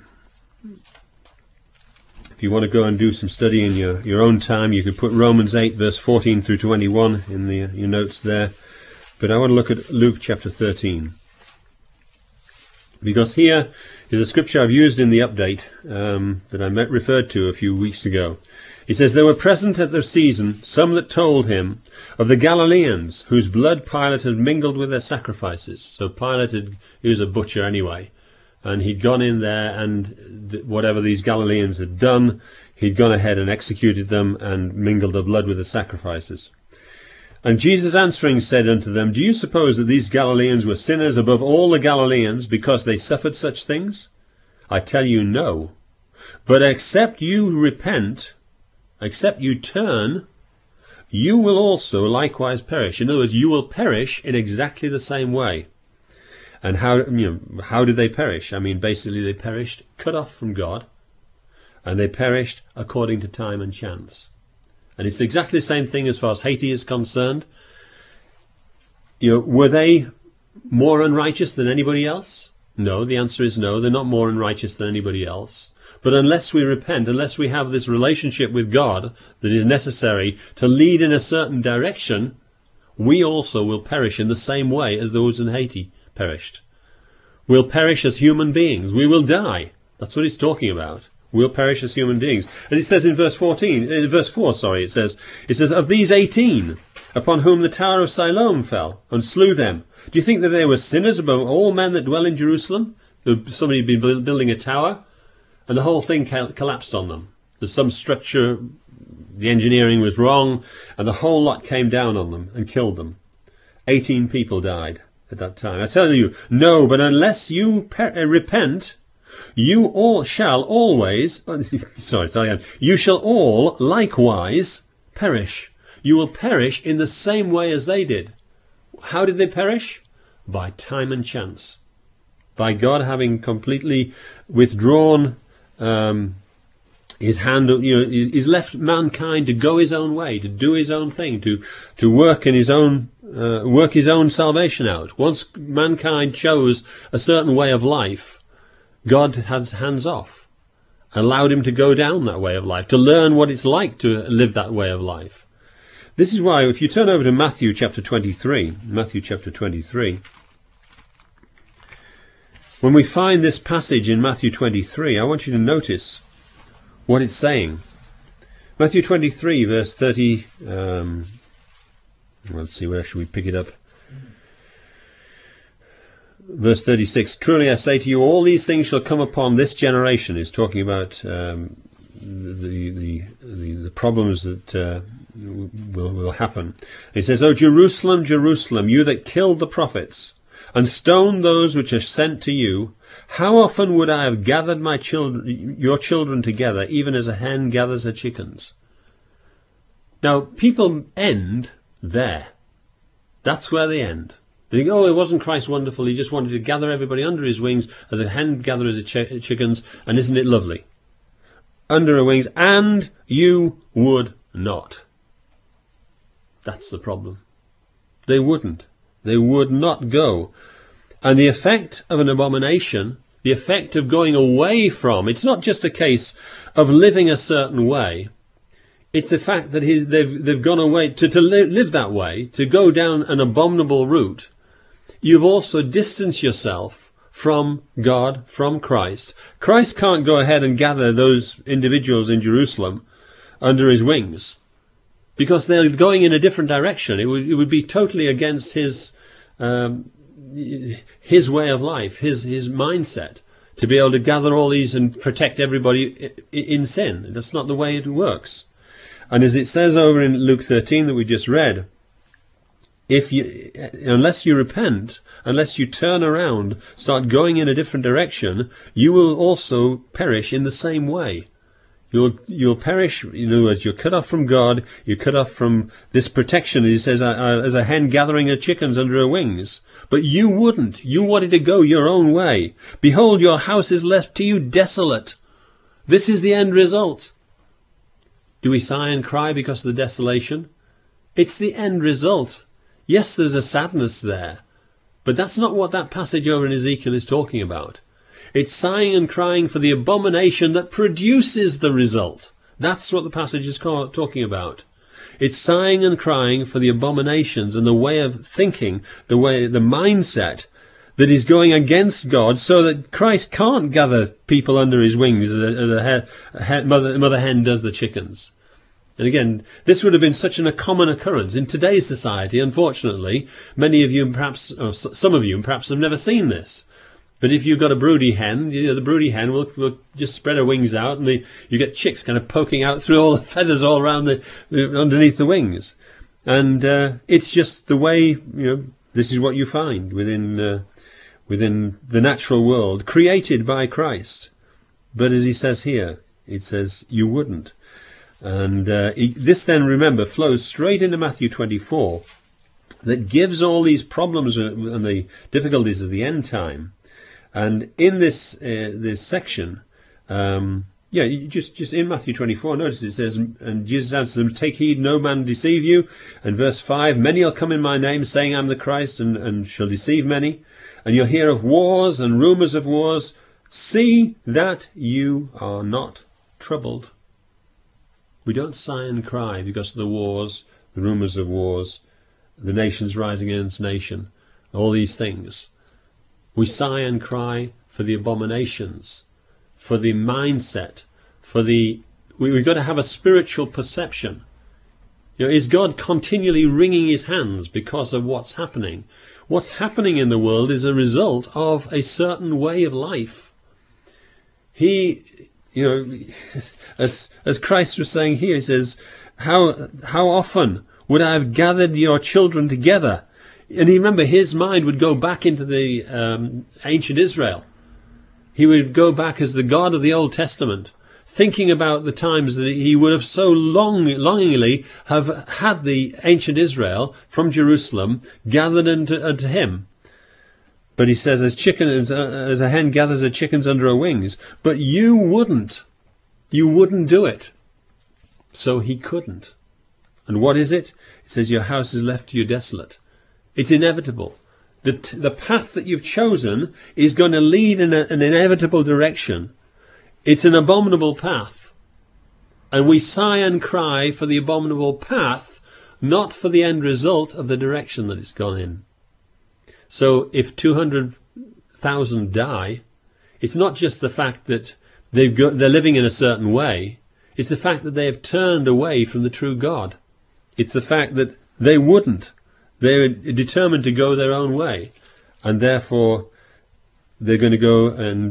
If you want to go and do some study in your own time, you could put Romans 8 verse 14 through 21 in your notes there. But I want to look at Luke chapter 13. Because here is a scripture I've used in the update that I referred to a few weeks ago. It says, "There were present at the season some that told him of the Galileans, whose blood Pilate had mingled with their sacrifices." So Pilate he was a butcher anyway. And he'd gone in there, and whatever these Galileans had done, he'd gone ahead and executed them and mingled the blood with the sacrifices. "And Jesus answering said unto them, Do you suppose that these Galileans were sinners above all the Galileans, because they suffered such things? I tell you, no. But except you repent, except you turn, you will also likewise perish." In other words, you will perish in exactly the same way. And how did they perish? I mean, basically they perished cut off from God, and they perished according to time and chance. And it's exactly the same thing as far as Haiti is concerned. Were they more unrighteous than anybody else? No, the answer is no. They're not more unrighteous than anybody else. But unless we repent, unless we have this relationship with God that is necessary to lead in a certain direction, we also will perish in the same way as those in Haiti perished. We'll perish as human beings. We will die. That's what he's talking about. We'll perish as human beings. As it says in verse 4, it says, of these 18, upon whom the tower of Siloam fell, and slew them. Do you think that they were sinners above all men that dwell in Jerusalem? Somebody had been building a tower, and the whole thing collapsed on them. There's some structure, the engineering was wrong, and the whole lot came down on them and killed them. 18 people died at that time. I tell you, no, but unless you repent, you all shall always, you shall all likewise perish. You will perish in the same way as they did. How did they perish? By time and chance. By God having completely withdrawn his hand, he's left mankind to go his own way, to do his own thing, to work in his own, work his own salvation out. Once mankind chose a certain way of life, God had hands off, allowed him to go down that way of life, to learn what it's like to live that way of life. This is why, if you turn over to Matthew chapter 23, when we find this passage in Matthew 23, I want you to notice what it's saying. Matthew 23, verse 30, let's see, where should we pick it up? Verse 36, truly I say to you, all these things shall come upon this generation. Is talking about the problems that will happen. He says, O Jerusalem, Jerusalem, you that killed the prophets, and stoned those which are sent to you, how often would I have gathered my children, your children together, even as a hen gathers her chickens? Now, people end there. That's where they end. They think, oh, it wasn't Christ wonderful? He just wanted to gather everybody under his wings as a hen gathers her chickens, and isn't it lovely? Under her wings, and you would not. That's the problem. They wouldn't. They would not go. And the effect of an abomination, the effect of going away from, it's not just a case of living a certain way. It's the fact that they've gone away to live that way, to go down an abominable route. You've also distanced yourself from God, from Christ. Christ can't go ahead and gather those individuals in Jerusalem under his wings, because they're going in a different direction. It would be totally against his way of life, his mindset, to be able to gather all these and protect everybody in sin. That's not the way it works. And as it says over in Luke 13 that we just read, unless you repent, unless you turn around, start going in a different direction, you will also perish in the same way. You'll perish, as you're cut off from God, you're cut off from this protection. He says, as a hen gathering her chickens under her wings. But you wouldn't. You wanted to go your own way. Behold, your house is left to you desolate. This is the end result. Do we sigh and cry because of the desolation? It's the end result. Yes, there's a sadness there, but that's not what that passage over in Ezekiel is talking about. It's sighing and crying for the abomination that produces the result. That's what the passage is talking about. It's sighing and crying for the abominations and the way of thinking, the mindset that is going against God, so that Christ can't gather people under his wings as a mother hen does the chickens. And again, this would have been such a common occurrence in today's society. Unfortunately, many of you, perhaps, or some of you, perhaps have never seen this. But if you've got a broody hen, the broody hen will just spread her wings out, and you get chicks kind of poking out through all the feathers all around underneath the wings. And it's just the way, this is what you find within the natural world, created by Christ. But as he says here, it says you wouldn't. And this then, remember, flows straight into Matthew 24, that gives all these problems and the difficulties of the end time. And in this section, just in Matthew 24, notice it says, and Jesus answered them, take heed, no man deceive you. And verse 5, many will come in my name, saying I'm the Christ, and shall deceive many. And you'll hear of wars and rumours of wars. See that you are not troubled. We don't sigh and cry because of the wars, the rumours of wars, the nations rising against nation, all these things. We sigh and cry for the abominations, for the mindset, for the... We've got to have a spiritual perception. Is God continually wringing his hands because of what's happening? What's happening in the world is a result of a certain way of life. As Christ was saying here, he says, how often would I have gathered your children together? And remember, his mind would go back into the ancient Israel. He would go back as the God of the Old Testament, thinking about the times that he would have so longingly have had the ancient Israel from Jerusalem gathered unto him. But he says, as a hen gathers her chickens under her wings. But you wouldn't. You wouldn't do it. So he couldn't. And what is it? It says your house is left to you desolate. It's inevitable. The path that you've chosen is going to lead in an inevitable direction. It's an abominable path. And we sigh and cry for the abominable path, not for the end result of the direction that it's gone in. So if 200,000 die, it's not just the fact that they're living in a certain way. It's the fact that they have turned away from the true God. It's the fact that they wouldn't. They're determined to go their own way. And therefore, they're going to go and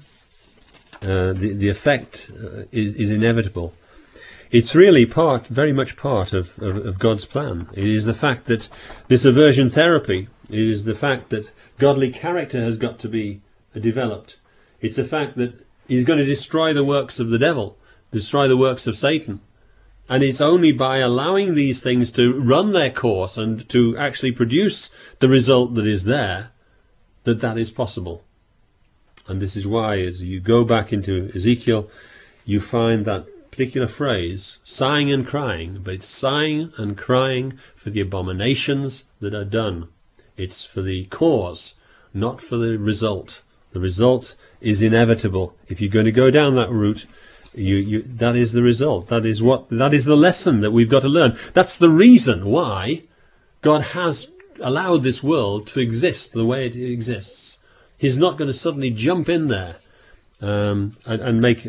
the effect is inevitable. It's really very much part of God's plan. It is the fact that this aversion therapy, it is the fact that godly character has got to be developed. It's the fact that he's going to destroy the works of the devil, destroy the works of Satan. And it's only by allowing these things to run their course and to actually produce the result that is there, that is possible. And this is why, as you go back into Ezekiel, you find that particular phrase, sighing and crying, but it's sighing and crying for the abominations that are done. It's for the cause, not for the result. The result is inevitable. If you're going to go down that route, that is the result. That is the lesson that we've got to learn. That's the reason why God has allowed this world to exist the way it exists. He's not going to suddenly jump in there and make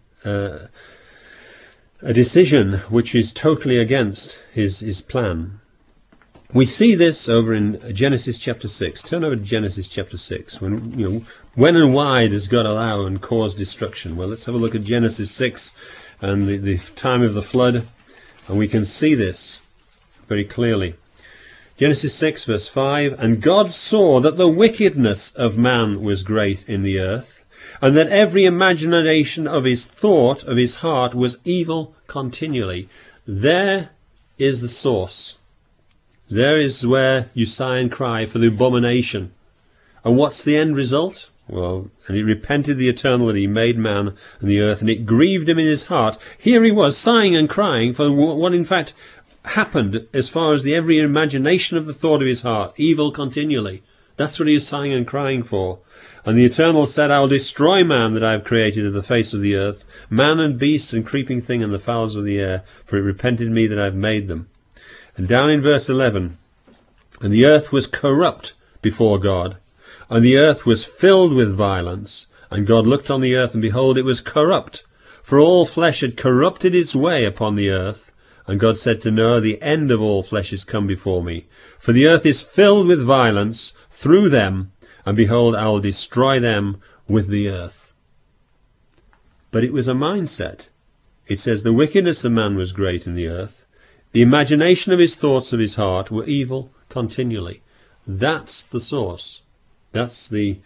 a decision which is totally against his plan. We see this over in Genesis chapter 6. Turn over to Genesis chapter 6. When and why does God allow and cause destruction? Well, let's have a look at Genesis 6 and the time of the flood, and we can see this very clearly. Genesis 6 verse 5, and God saw that the wickedness of man was great in the earth, and that every imagination of his thought, of his heart, was evil continually. There is the source. There is where you sigh and cry for the abomination. And what's the end result? Well, and he repented the eternal that he made man and the earth, and it grieved him in his heart. Here he was, sighing and crying for what in fact happened as far as the every imagination of the thought of his heart, evil continually. That's what he is sighing and crying for. And the Eternal said, I will destroy man that I have created of the face of the earth, man and beast and creeping thing and the fowls of the air, for it repented me that I have made them. And down in verse 11, and the earth was corrupt before God, and the earth was filled with violence, and God looked on the earth, and behold, it was corrupt, for all flesh had corrupted its way upon the earth. And God said to Noah, the end of all flesh is come before me, for the earth is filled with violence through them, and behold, I will destroy them with the earth. But it was a mindset. It says the wickedness of man was great in the earth. The imagination of his thoughts of his heart were evil continually. That's the source. That's the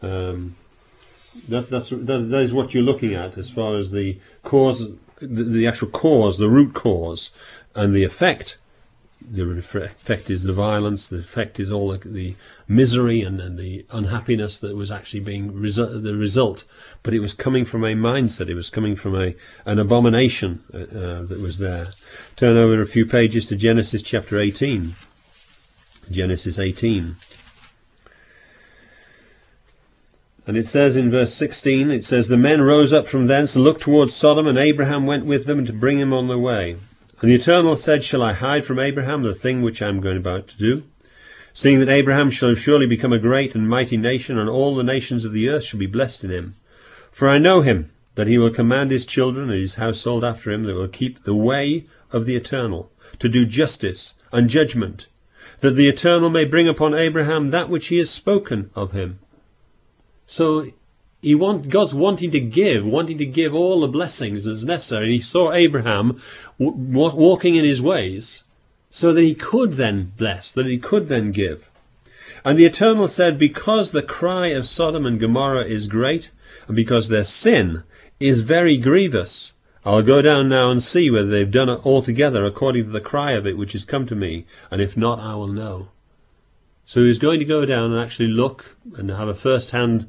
that is what you're looking at as far as the cause, the actual cause, the root cause, and the effect. The effect is the violence. The effect is all the misery and the unhappiness that was actually being the result. But it was coming from a mindset. It was coming from an abomination that was there. Turn over a few pages to Genesis chapter 18. Genesis 18. And it says in verse 16, it says, "The men rose up from thence and looked towards Sodom, and Abraham went with them to bring him on the way. And the Eternal said, Shall I hide from Abraham the thing which I am going about to do? Seeing that Abraham shall surely become a great and mighty nation, and all the nations of the earth shall be blessed in him. For I know him, that he will command his children and his household after him, that will keep the way of the Eternal, to do justice and judgment, that the Eternal may bring upon Abraham that which he has spoken of him." So God's wanting to give all the blessings as necessary. And he saw Abraham walking in his ways, so that he could then bless, that he could then give. "And the Eternal said, Because the cry of Sodom and Gomorrah is great, and because their sin is very grievous, I'll go down now and see whether they've done it altogether according to the cry of it which is come to me, and if not, I will know." So he's going to go down and actually look and have a first-hand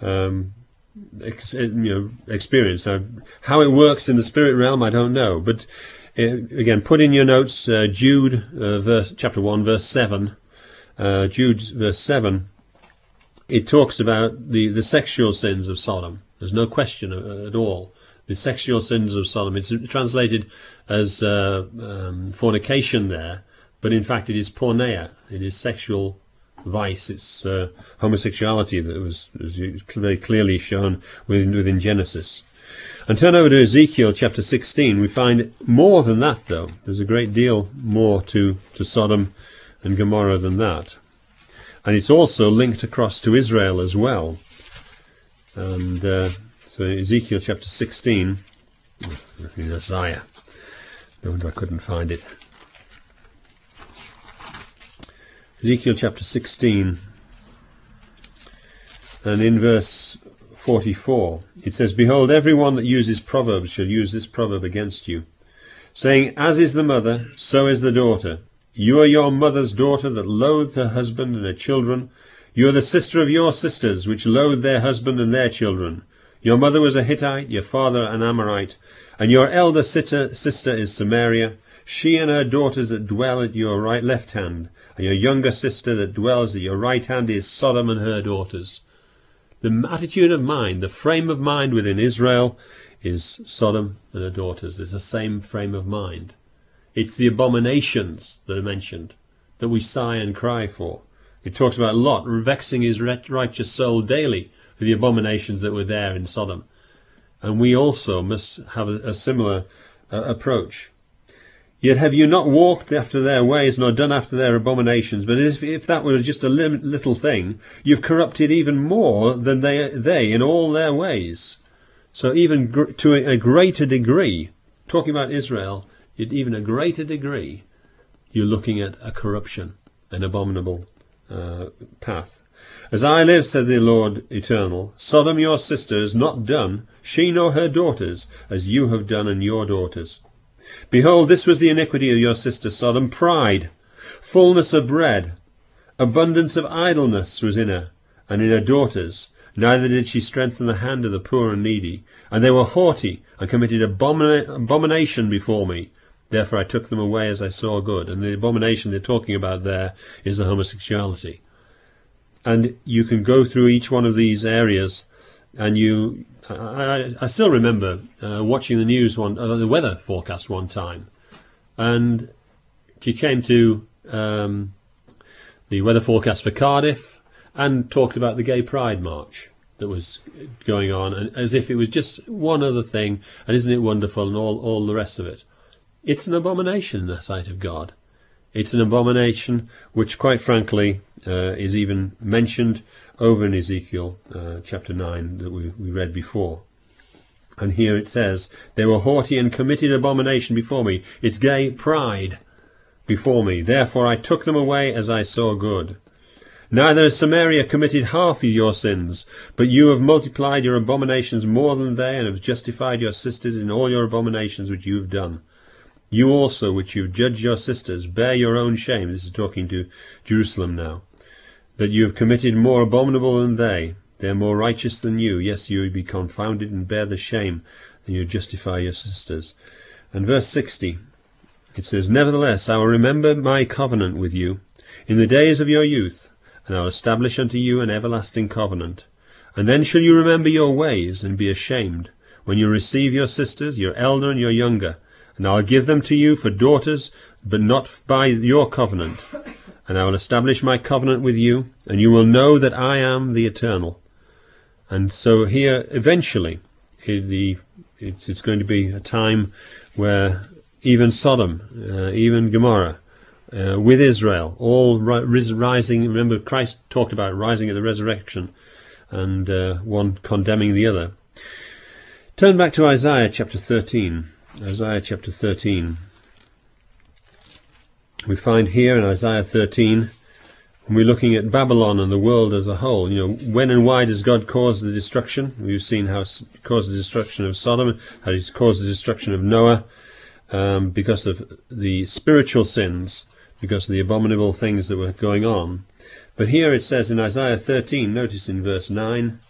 experience. Now, how it works in the spirit realm, I don't know. But again, put in your notes Jude, chapter 1, verse 7. Jude, verse 7. It talks about the sexual sins of Sodom. There's no question at all. The sexual sins of Sodom. It's translated as fornication there, but in fact it is porneia. It is sexual vice. It's homosexuality that was very clearly shown within Genesis. And turn over to Ezekiel chapter 16. We find more than that, though. There's a great deal more to Sodom and Gomorrah than that. And it's also linked across to Israel as well. And so Ezekiel chapter 16, in Isaiah. No wonder I couldn't find it. Ezekiel chapter 16, and in verse 44, it says, "Behold, every one that uses proverbs shall use this proverb against you, saying, As is the mother, so is the daughter. You are your mother's daughter that loathed her husband and her children. You are the sister of your sisters, which loathed their husband and their children. Your mother was a Hittite, your father an Amorite, and your elder sister is Samaria, she and her daughters that dwell at your left hand. And your younger sister that dwells at your right hand is Sodom and her daughters." The attitude of mind, the frame of mind within Israel is Sodom and her daughters. It's the same frame of mind. It's the abominations that are mentioned, that we sigh and cry for. It talks about Lot vexing his righteous soul daily for the abominations that were there in Sodom. And we also must have a similar approach. "Yet have you not walked after their ways, nor done after their abominations. But if that were just a little thing, you've corrupted even more than they in all their ways." So even to a greater degree, talking about Israel, even a greater degree, you're looking at a corruption, an abominable path. "As I live, said the Lord Eternal, Sodom your sister has not done, she nor her daughters, as you have done and your daughters. Behold, this was the iniquity of your sister Sodom, pride, fullness of bread, abundance of idleness was in her, and in her daughters. Neither did she strengthen the hand of the poor and needy. And they were haughty, and committed abomination before me. Therefore I took them away as I saw good." And the abomination they're talking about there is the homosexuality. And you can go through each one of these areas, and I still remember watching the news the weather forecast one time, and he came to the weather forecast for Cardiff and talked about the Gay Pride March that was going on, and as if it was just one other thing, and isn't it wonderful, and all the rest of it. It's an abomination in the sight of God. It's an abomination which, quite frankly, is even mentioned over in Ezekiel chapter 9 that we read before. And here it says, "They were haughty and committed abomination before me." It's gay pride before me. "Therefore I took them away as I saw good. Neither has Samaria committed half of your sins, but you have multiplied your abominations more than they, and have justified your sisters in all your abominations which you have done. You also, which you have judged your sisters, bear your own shame." This is talking to Jerusalem now. "That you have committed more abominable than they. They are more righteous than you. Yes, you would be confounded and bear the shame, and you justify your sisters." And verse 60, it says, "Nevertheless, I will remember my covenant with you in the days of your youth, and I will establish unto you an everlasting covenant. And then shall you remember your ways and be ashamed, when you receive your sisters, your elder and your younger, and I'll give them to you for daughters, but not by your covenant. And I will establish my covenant with you, and you will know that I am the Eternal. And so here, eventually, it's going to be a time where even Sodom, even Gomorrah, with Israel, all rising. Remember, Christ talked about rising at the resurrection, and one condemning the other. Turn back to Isaiah chapter 13. Isaiah chapter 13. We find here in Isaiah 13, when we're looking at Babylon and the world as a whole, when and why does God cause the destruction? We've seen how He caused the destruction of Sodom, how He's caused the destruction of Noah, because of the spiritual sins, because of the abominable things that were going on. But here it says in Isaiah 13, notice in verse 9,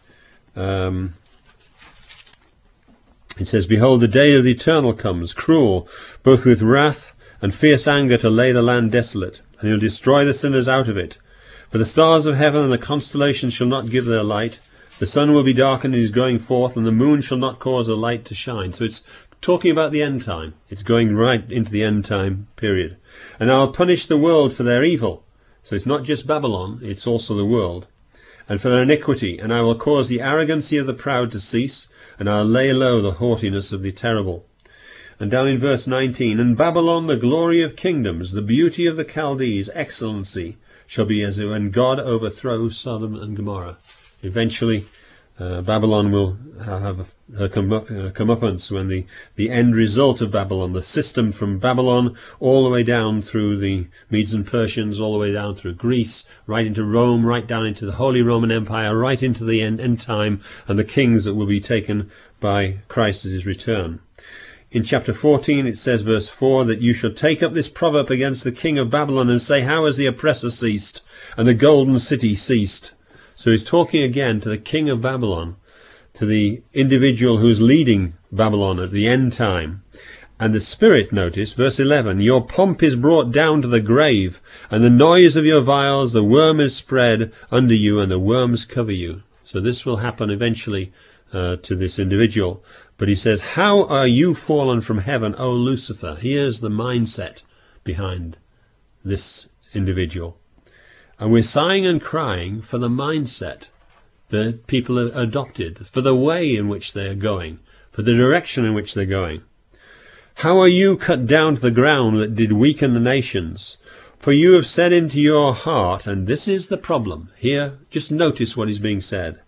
it says, "Behold, the day of the Eternal comes, cruel, both with wrath and fierce anger, to lay the land desolate, and He'll destroy the sinners out of it. For the stars of heaven and the constellations shall not give their light. The sun will be darkened in his going forth, and the moon shall not cause a light to shine." So it's talking about the end time. It's going right into the end time period. "And I'll punish the world for their evil." So it's not just Babylon, it's also the world. "And for their iniquity, and I will cause the arrogancy of the proud to cease, and I'll lay low the haughtiness of the terrible." And down in verse 19, "And Babylon, the glory of kingdoms, the beauty of the Chaldees, excellency, shall be as when God overthrows Sodom and Gomorrah." Eventually, Babylon will have her comeuppance when the end result of Babylon, the system from Babylon all the way down through the Medes and Persians, all the way down through Greece, right into Rome, right down into the Holy Roman Empire, right into the end time, and the kings that will be taken by Christ at his return. In chapter 14 it says, verse 4, that you shall take up this proverb against the king of Babylon and say, "How has the oppressor ceased, and the golden city ceased?" So he's talking again to the king of Babylon, to the individual who's leading Babylon at the end time. And the Spirit, notice, verse 11, "Your pomp is brought down to the grave, and the noise of your vials, the worm is spread under you, and the worms cover you." So this will happen eventually to this individual. But he says, "How are you fallen from heaven, O Lucifer?" Here's the mindset behind this individual. And we're sighing and crying for the mindset that people have adopted, for the way in which they are going, for the direction in which they're going. "How are you cut down to the ground that did weaken the nations? For you have said into your heart," and this is the problem. Here, just notice what is being said.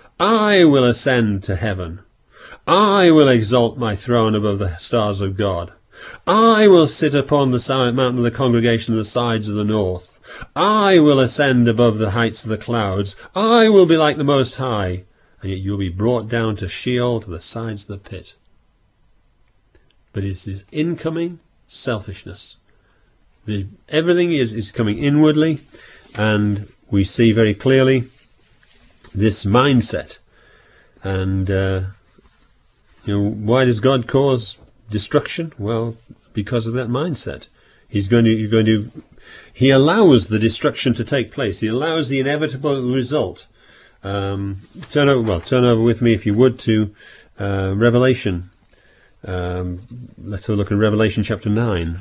"I will ascend to heaven. I will exalt my throne above the stars of God. I will sit upon the mountain of the congregation of the sides of the north. I will ascend above the heights of the clouds. I will be like the Most High." And yet you'll be brought down to Sheol, to the sides of the pit. But it's this incoming selfishness. Everything is coming inwardly, and we see very clearly this mindset. And why does God cause destruction? Well, because of that mindset. He allows the destruction to take place. He allows the inevitable result. Turn over with me, if you would, to Revelation. Let's have a look at Revelation chapter 9.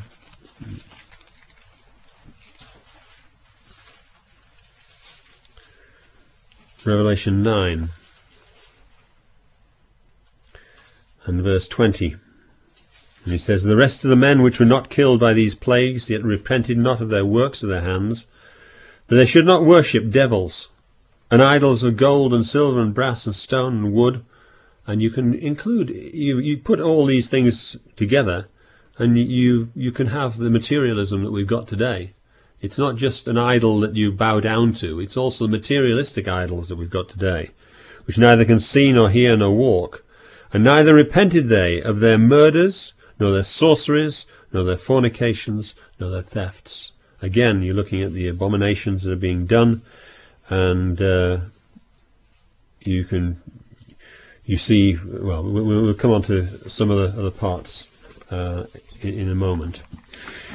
Revelation 9 and verse 20. And he says, "The rest of the men which were not killed by these plagues, yet repented not of their works of their hands, that they should not worship devils, and idols of gold and silver and brass and stone and wood." And you can include, you put all these things together, and you can have the materialism that we've got today. It's not just an idol that you bow down to, it's also the materialistic idols that we've got today, which neither can see nor hear nor walk. "And neither repented they of their murders, nor their sorceries, nor their fornications, nor their thefts." Again, you're looking at the abominations that are being done, and you see, well, we'll come on to some of the other parts in a moment.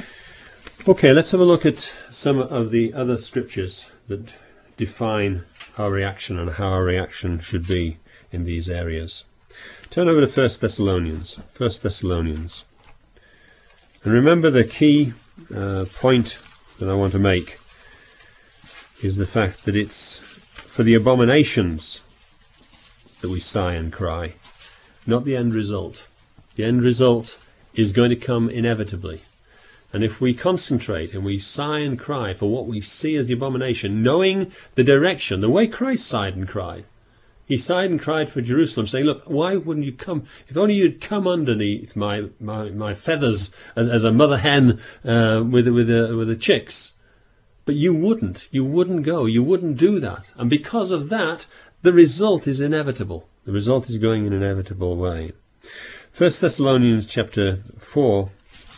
Okay, let's have a look at some of the other scriptures that define our reaction and how our reaction should be in these areas. Turn over to 1 Thessalonians. 1 Thessalonians. And remember, the key point that I want to make is the fact that it's for the abominations that we sigh and cry, not the end result. The end result is going to come inevitably. And if we concentrate and we sigh and cry for what we see as the abomination, knowing the direction, the way Christ sighed and cried. He sighed and cried for Jerusalem, saying, look, why wouldn't you come? If only you'd come underneath my feathers as a mother hen with the chicks. But you wouldn't. You wouldn't go. You wouldn't do that. And because of that, the result is inevitable. The result is going in an inevitable way. 1 Thessalonians chapter 4,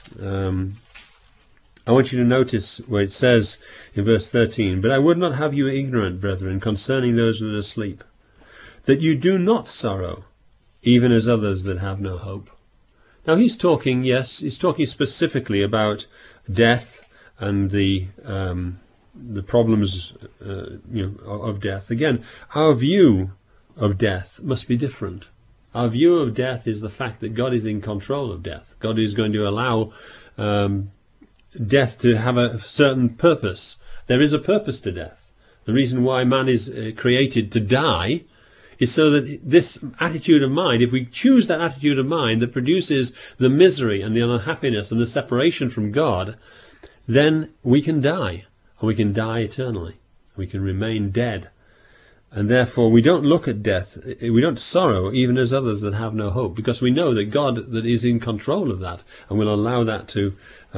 I want you to notice where it says in verse 13, but I would not have you ignorant, brethren, concerning those that are asleep, that you do not sorrow, even as others that have no hope. Now he's talking specifically about death and the problems of death. Again, our view of death must be different. Our view of death is the fact that God is in control of death. God is going to allow death to have a certain purpose. There is a purpose to death. The reason why man is created to die is so that this attitude of mind, if we choose that attitude of mind that produces the misery and the unhappiness and the separation from God, then we can die, and we can die eternally. We can remain dead. And therefore we don't look at death, we don't sorrow even as others that have no hope, because we know that God that is in control of that and will allow that to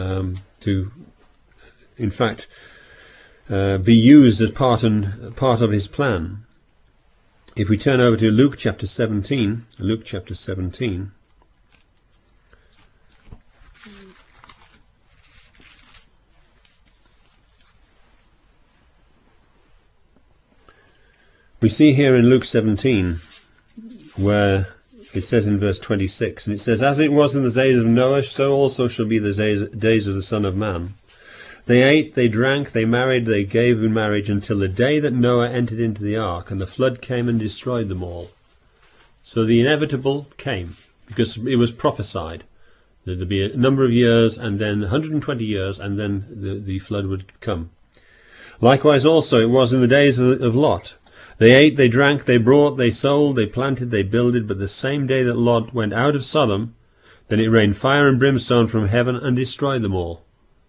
in fact be used as part of his plan. If we turn over to Luke chapter 17, we see here in Luke 17 where it says in verse 26, and it says, as it was in the days of Noah, so also shall be the days of the Son of Man. They ate, they drank, they married, they gave in marriage, until the day that Noah entered into the ark, and the flood came and destroyed them all. So the inevitable came, because it was prophesied that there'd be a number of years, and then 120 years, and then the flood would come. Likewise also it was in the days of Lot. They ate, they drank, they brought, they sold, they planted, they builded, but the same day that Lot went out of Sodom, then it rained fire and brimstone from heaven and destroyed them all.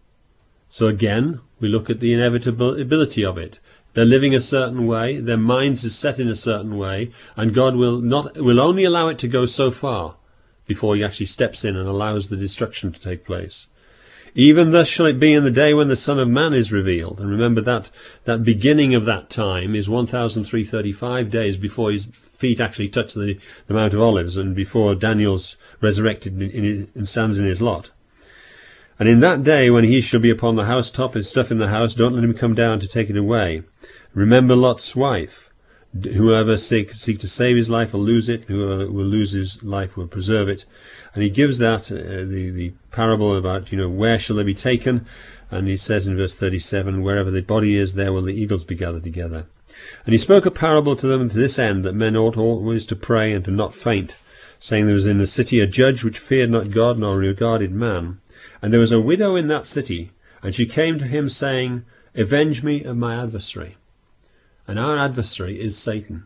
So again, we look at the inevitability of it. They're living a certain way, their minds is set in a certain way, and God will only allow it to go so far before he actually steps in and allows the destruction to take place. Even thus shall it be in the day when the Son of Man is revealed. And remember that beginning of that time is 1,335 days before his feet actually touch the Mount of Olives, and before Daniel's resurrected and stands in his lot. And in that day when he shall be upon the housetop and stuff in the house, don't let him come down to take it away. Remember Lot's wife. Whoever seek to save his life will lose it. Whoever will lose his life will preserve it. And he gives that the parable about, where shall they be taken? And he says in verse 37, wherever the body is, there will the eagles be gathered together. And he spoke a parable to them to this end, that men ought always to pray and to not faint, saying there was in the city a judge which feared not God nor regarded man. And there was a widow in that city, and she came to him, saying, avenge me of my adversary. And our adversary is Satan.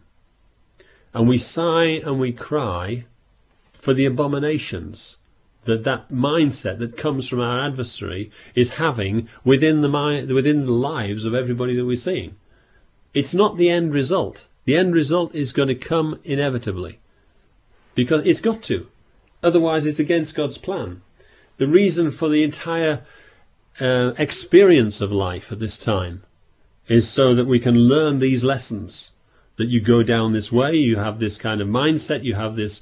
And we sigh and we cry for the abominations that mindset that comes from our adversary is having within the lives of everybody that we're seeing. It's not the end result. The end result is going to come inevitably, because it's got to. Otherwise, it's against God's plan. The reason for the entire experience of life at this time is so that we can learn these lessons. That you go down this way, you have this kind of mindset, you have this,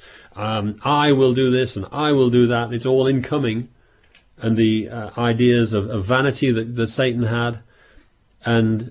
I will do this and I will do that. It's all incoming. And the ideas of vanity that Satan had, and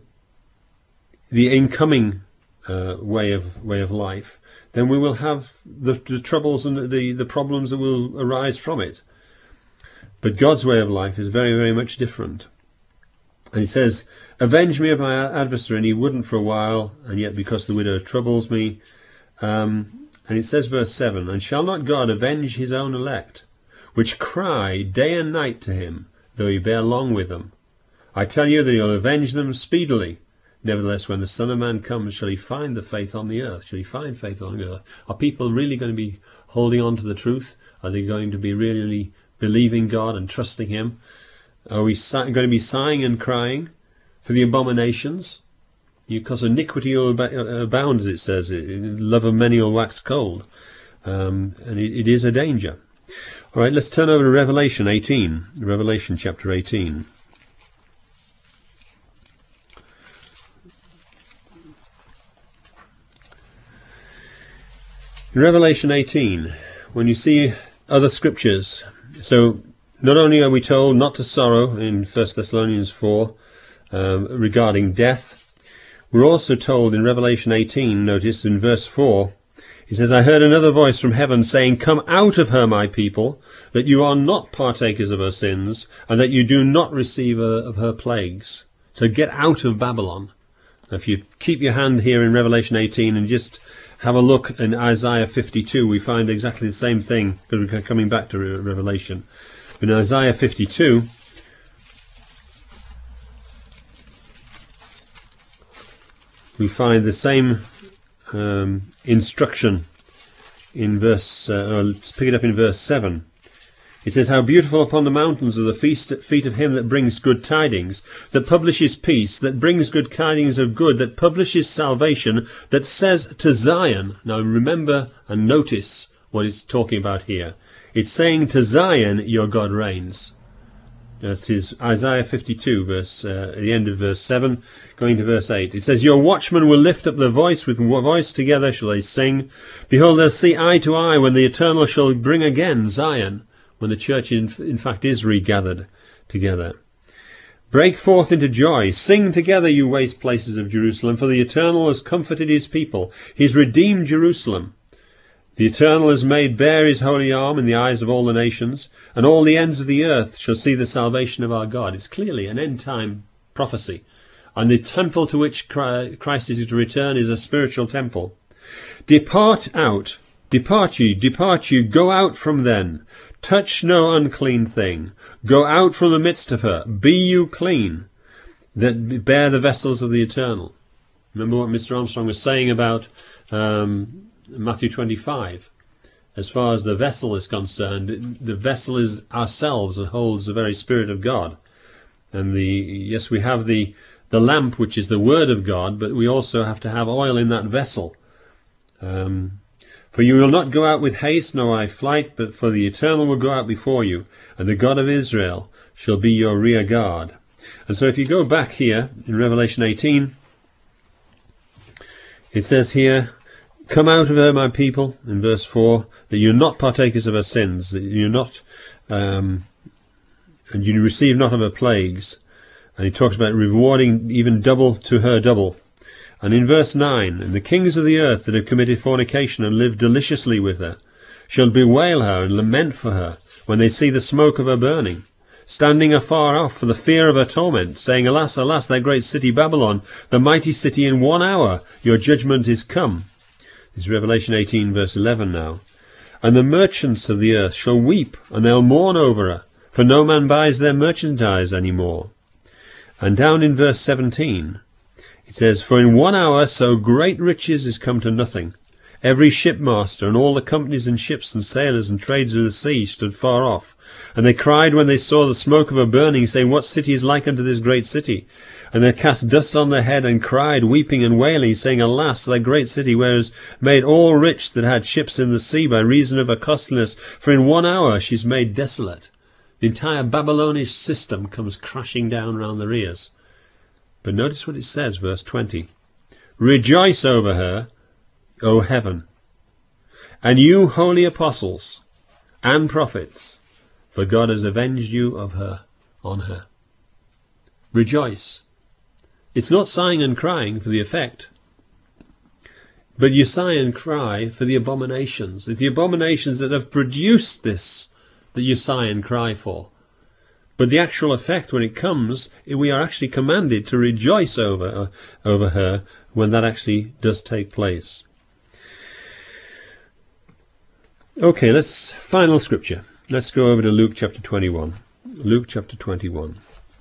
the incoming way of life, then we will have the troubles and the problems that will arise from it. But God's way of life is very, very much different. And he says, avenge me of my adversary, and he wouldn't for a while, and yet because the widow troubles me. And it says, verse 7, and shall not God avenge his own elect, which cry day and night to him, though he bear long with them? I tell you that he'll avenge them speedily. Nevertheless, when the Son of Man comes, shall he find the faith on the earth? Shall he find faith on the earth? Are people really going to be holding on to the truth? Are they going to be really believing God and trusting him? Are we going to be sighing and crying for the abominations? Because iniquity will abound, as it says. Love of many will wax cold. And it is a danger. All right, let's turn over to Revelation 18. Revelation chapter 18. In Revelation 18, when you see other scriptures, so not only are we told not to sorrow in 1 Thessalonians 4 regarding death, we're also told in Revelation 18, notice in verse 4, it says, I heard another voice from heaven saying, come out of her, my people, that you are not partakers of her sins, and that you do not receive of her plagues. So get out of Babylon. Now, if you keep your hand here in Revelation 18 and just have a look in Isaiah 52, we find exactly the same thing, because we're coming back to Revelation. In Isaiah 52, we find the same instruction in verse, let's pick it up in verse 7. It says, how beautiful upon the mountains are the feet of him that brings good tidings, that publishes peace, that brings good tidings of good, that publishes salvation, that says to Zion. Now remember and notice what it's talking about here. It's saying to Zion, your God reigns. That is Isaiah 52, at the end of verse 7, going to verse 8. It says, your watchmen will lift up their voice, with voice together shall they sing. Behold, they'll see eye to eye when the Eternal shall bring again Zion, when the church in fact is regathered together. Break forth into joy, sing together, you waste places of Jerusalem, for the Eternal has comforted his people. He's redeemed Jerusalem. The Eternal has made bare his holy arm in the eyes of all the nations, and all the ends of the earth shall see the salvation of our God. It's clearly an end-time prophecy. And the temple to which Christ is to return is a spiritual temple. Depart ye, go out from then. Touch no unclean thing. Go out from the midst of her. Be you clean, that bear the vessels of the Eternal. Remember what Mr. Armstrong was saying about Matthew 25. As far as the vessel is concerned, the vessel is ourselves and holds the very Spirit of God. And yes, we have the lamp, which is the Word of God, but we also have to have oil in that vessel. For you will not go out with haste, nor by flight, but for the Eternal will go out before you, and the God of Israel shall be your rear guard. And so if you go back here in Revelation 18, it says here, come out of her, my people, in verse 4, that you're not partakers of her sins, that you're not, and you receive not of her plagues. And he talks about rewarding even double to her double. And in verse 9, and the kings of the earth that have committed fornication and lived deliciously with her shall bewail her and lament for her when they see the smoke of her burning, standing afar off for the fear of her torment, saying, alas, alas, that great city Babylon, the mighty city, in 1 hour your judgment is come. This is Revelation 18, verse 11 now. And the merchants of the earth shall weep, and they'll mourn over her, for no man buys their merchandise any more. And down in verse 17, it says, for in 1 hour so great riches is come to nothing. Every shipmaster and all the companies and ships and sailors and traders of the sea stood far off. And they cried when they saw the smoke of her burning, saying, what city is like unto this great city? And they cast dust on their head and cried, weeping and wailing, saying, alas, that great city, where is made all rich that had ships in the sea by reason of her costliness. For in 1 hour she's made desolate. The entire Babylonish system comes crashing down round their ears. But notice what it says, verse 20. Rejoice over her, O heaven, and you holy apostles and prophets, for God has avenged you of her on her. Rejoice. It's not sighing and crying for the effect, but you sigh and cry for the abominations. It's the abominations that have produced this that you sigh and cry for. But the actual effect, when it comes, we are actually commanded to rejoice over her when that actually does take place. Okay, final scripture. Let's go over to Luke chapter 21. Luke chapter 21.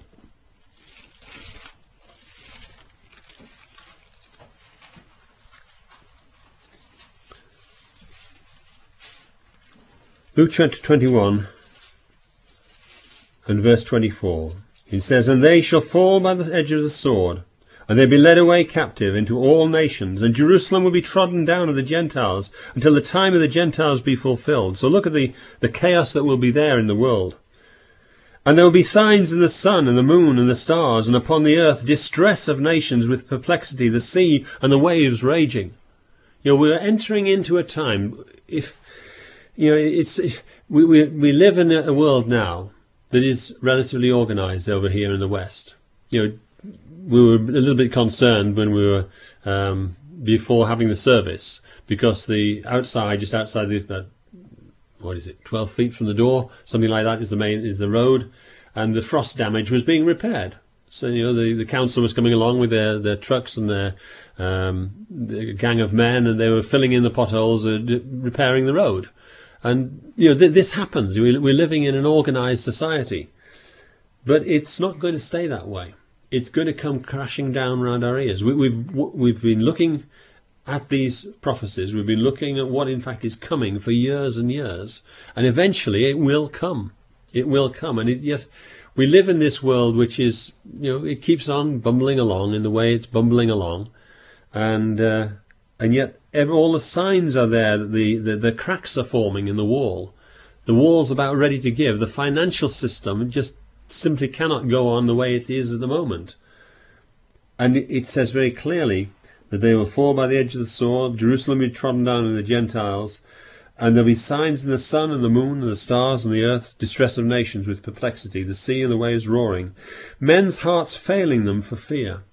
Luke chapter 21 and verse 24. It says, "And they shall fall by the edge of the sword, and they'll be led away captive into all nations, and Jerusalem will be trodden down of the Gentiles until the time of the Gentiles be fulfilled." So look at the chaos that will be there in the world. "And there will be signs in the sun and the moon and the stars, and upon the earth distress of nations with perplexity, the sea and the waves raging." We're entering into a time, we live in a world now that is relatively organized over here in the West. We were a little bit concerned when we were before having the service, because just outside the 12 feet from the door, something like that, is the road, and the frost damage was being repaired. So the council was coming along with their trucks and their gang of men, and they were filling in the potholes, repairing the road. And this happens. We're living in an organized society, but it's not going to stay that way. It's going to come crashing down around our ears. We've been looking at these prophecies. We've been looking at what in fact is coming for years and years, and eventually it will come. It will come, and yet we live in this world which is, it keeps on bumbling along in the way it's bumbling along, and yet all the signs are there that the cracks are forming in the wall. The wall's about ready to give. The financial system just simply cannot go on the way it is at the moment. And it says very clearly that they will fall by the edge of the sword, Jerusalem will be trodden down in the Gentiles, and there'll be signs in the sun and the moon and the stars and the earth, distress of nations with perplexity, the sea and the waves roaring, men's hearts failing them for fear.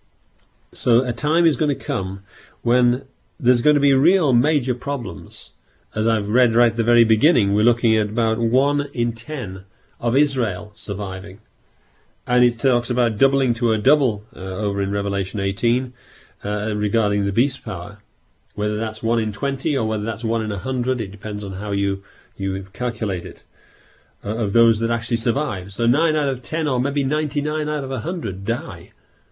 So a time is going to come when there's going to be real major problems. As I've read right at the very beginning, we're looking at about 1 in 10 of Israel surviving. And it talks about doubling to a double over in Revelation 18 regarding the beast power. Whether that's 1 in 20 or whether that's 1 in 100, it depends on how you calculate it, of those that actually survive. So 9 out of 10 or maybe 99 out of 100 die.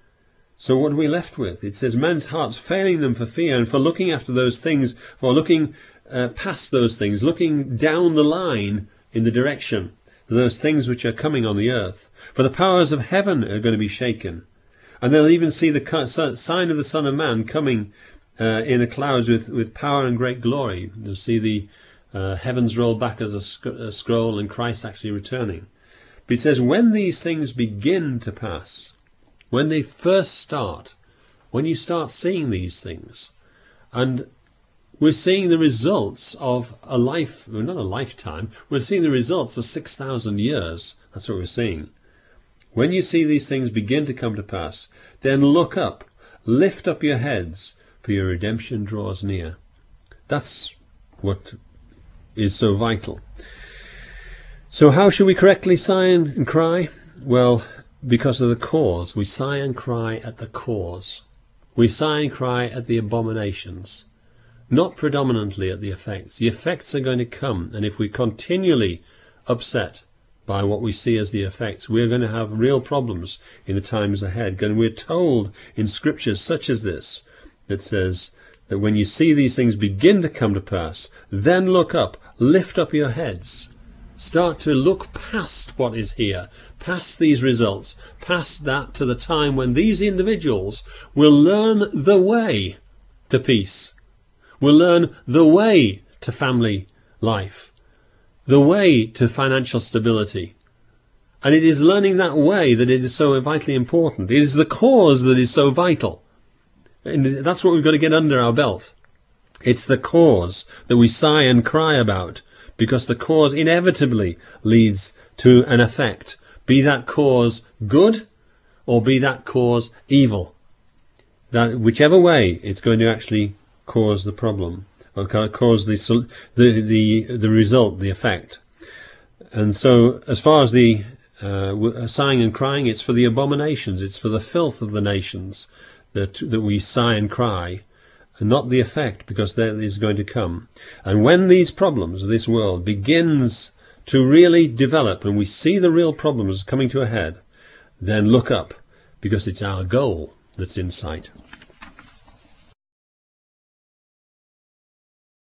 So what are we left with? It says, men's hearts failing them for fear and for looking after those things, for looking past those things, looking down the line in the direction of those things which are coming on the earth. For the powers of heaven are going to be shaken. And they'll even see the sign of the Son of Man coming in the clouds with power and great glory. They'll see the heavens roll back as a scroll and Christ actually returning. But it says, when these things begin to pass, when they first start, when you start seeing these things, and we're seeing the results of a life, well, not a lifetime, we're seeing the results of 6,000 years. That's what we're seeing. When you see these things begin to come to pass, then look up, lift up your heads, for your redemption draws near. That's what is so vital. So how should we correctly sigh and cry? Well, because of the cause. We sigh and cry at the cause. We sigh and cry at the abominations, not predominantly at the effects. The effects are going to come, and if we continually upset by what we see as the effects, we're going to have real problems in the times ahead. And we're told in scriptures such as this, that says that when you see these things begin to come to pass, then look up, lift up your heads. Start to look past what is here, past these results, past that, to the time when these individuals will learn the way to peace, will learn the way to family life, the way to financial stability. And it is learning that way that it is so vitally important. It is the cause that is so vital. And that's what we've got to get under our belt. It's the cause that we sigh and cry about, because the cause inevitably leads to an effect, be that cause good or be that cause evil. That whichever way, it's going to actually cause the problem, or cause the result, the effect. And so, as far as the sighing and crying, it's for the abominations, it's for the filth of the nations that we sigh and cry, and not the effect, because that is going to come. And when these problems of this world begins to really develop, and we see the real problems coming to a head, then look up, because it's our goal that's in sight.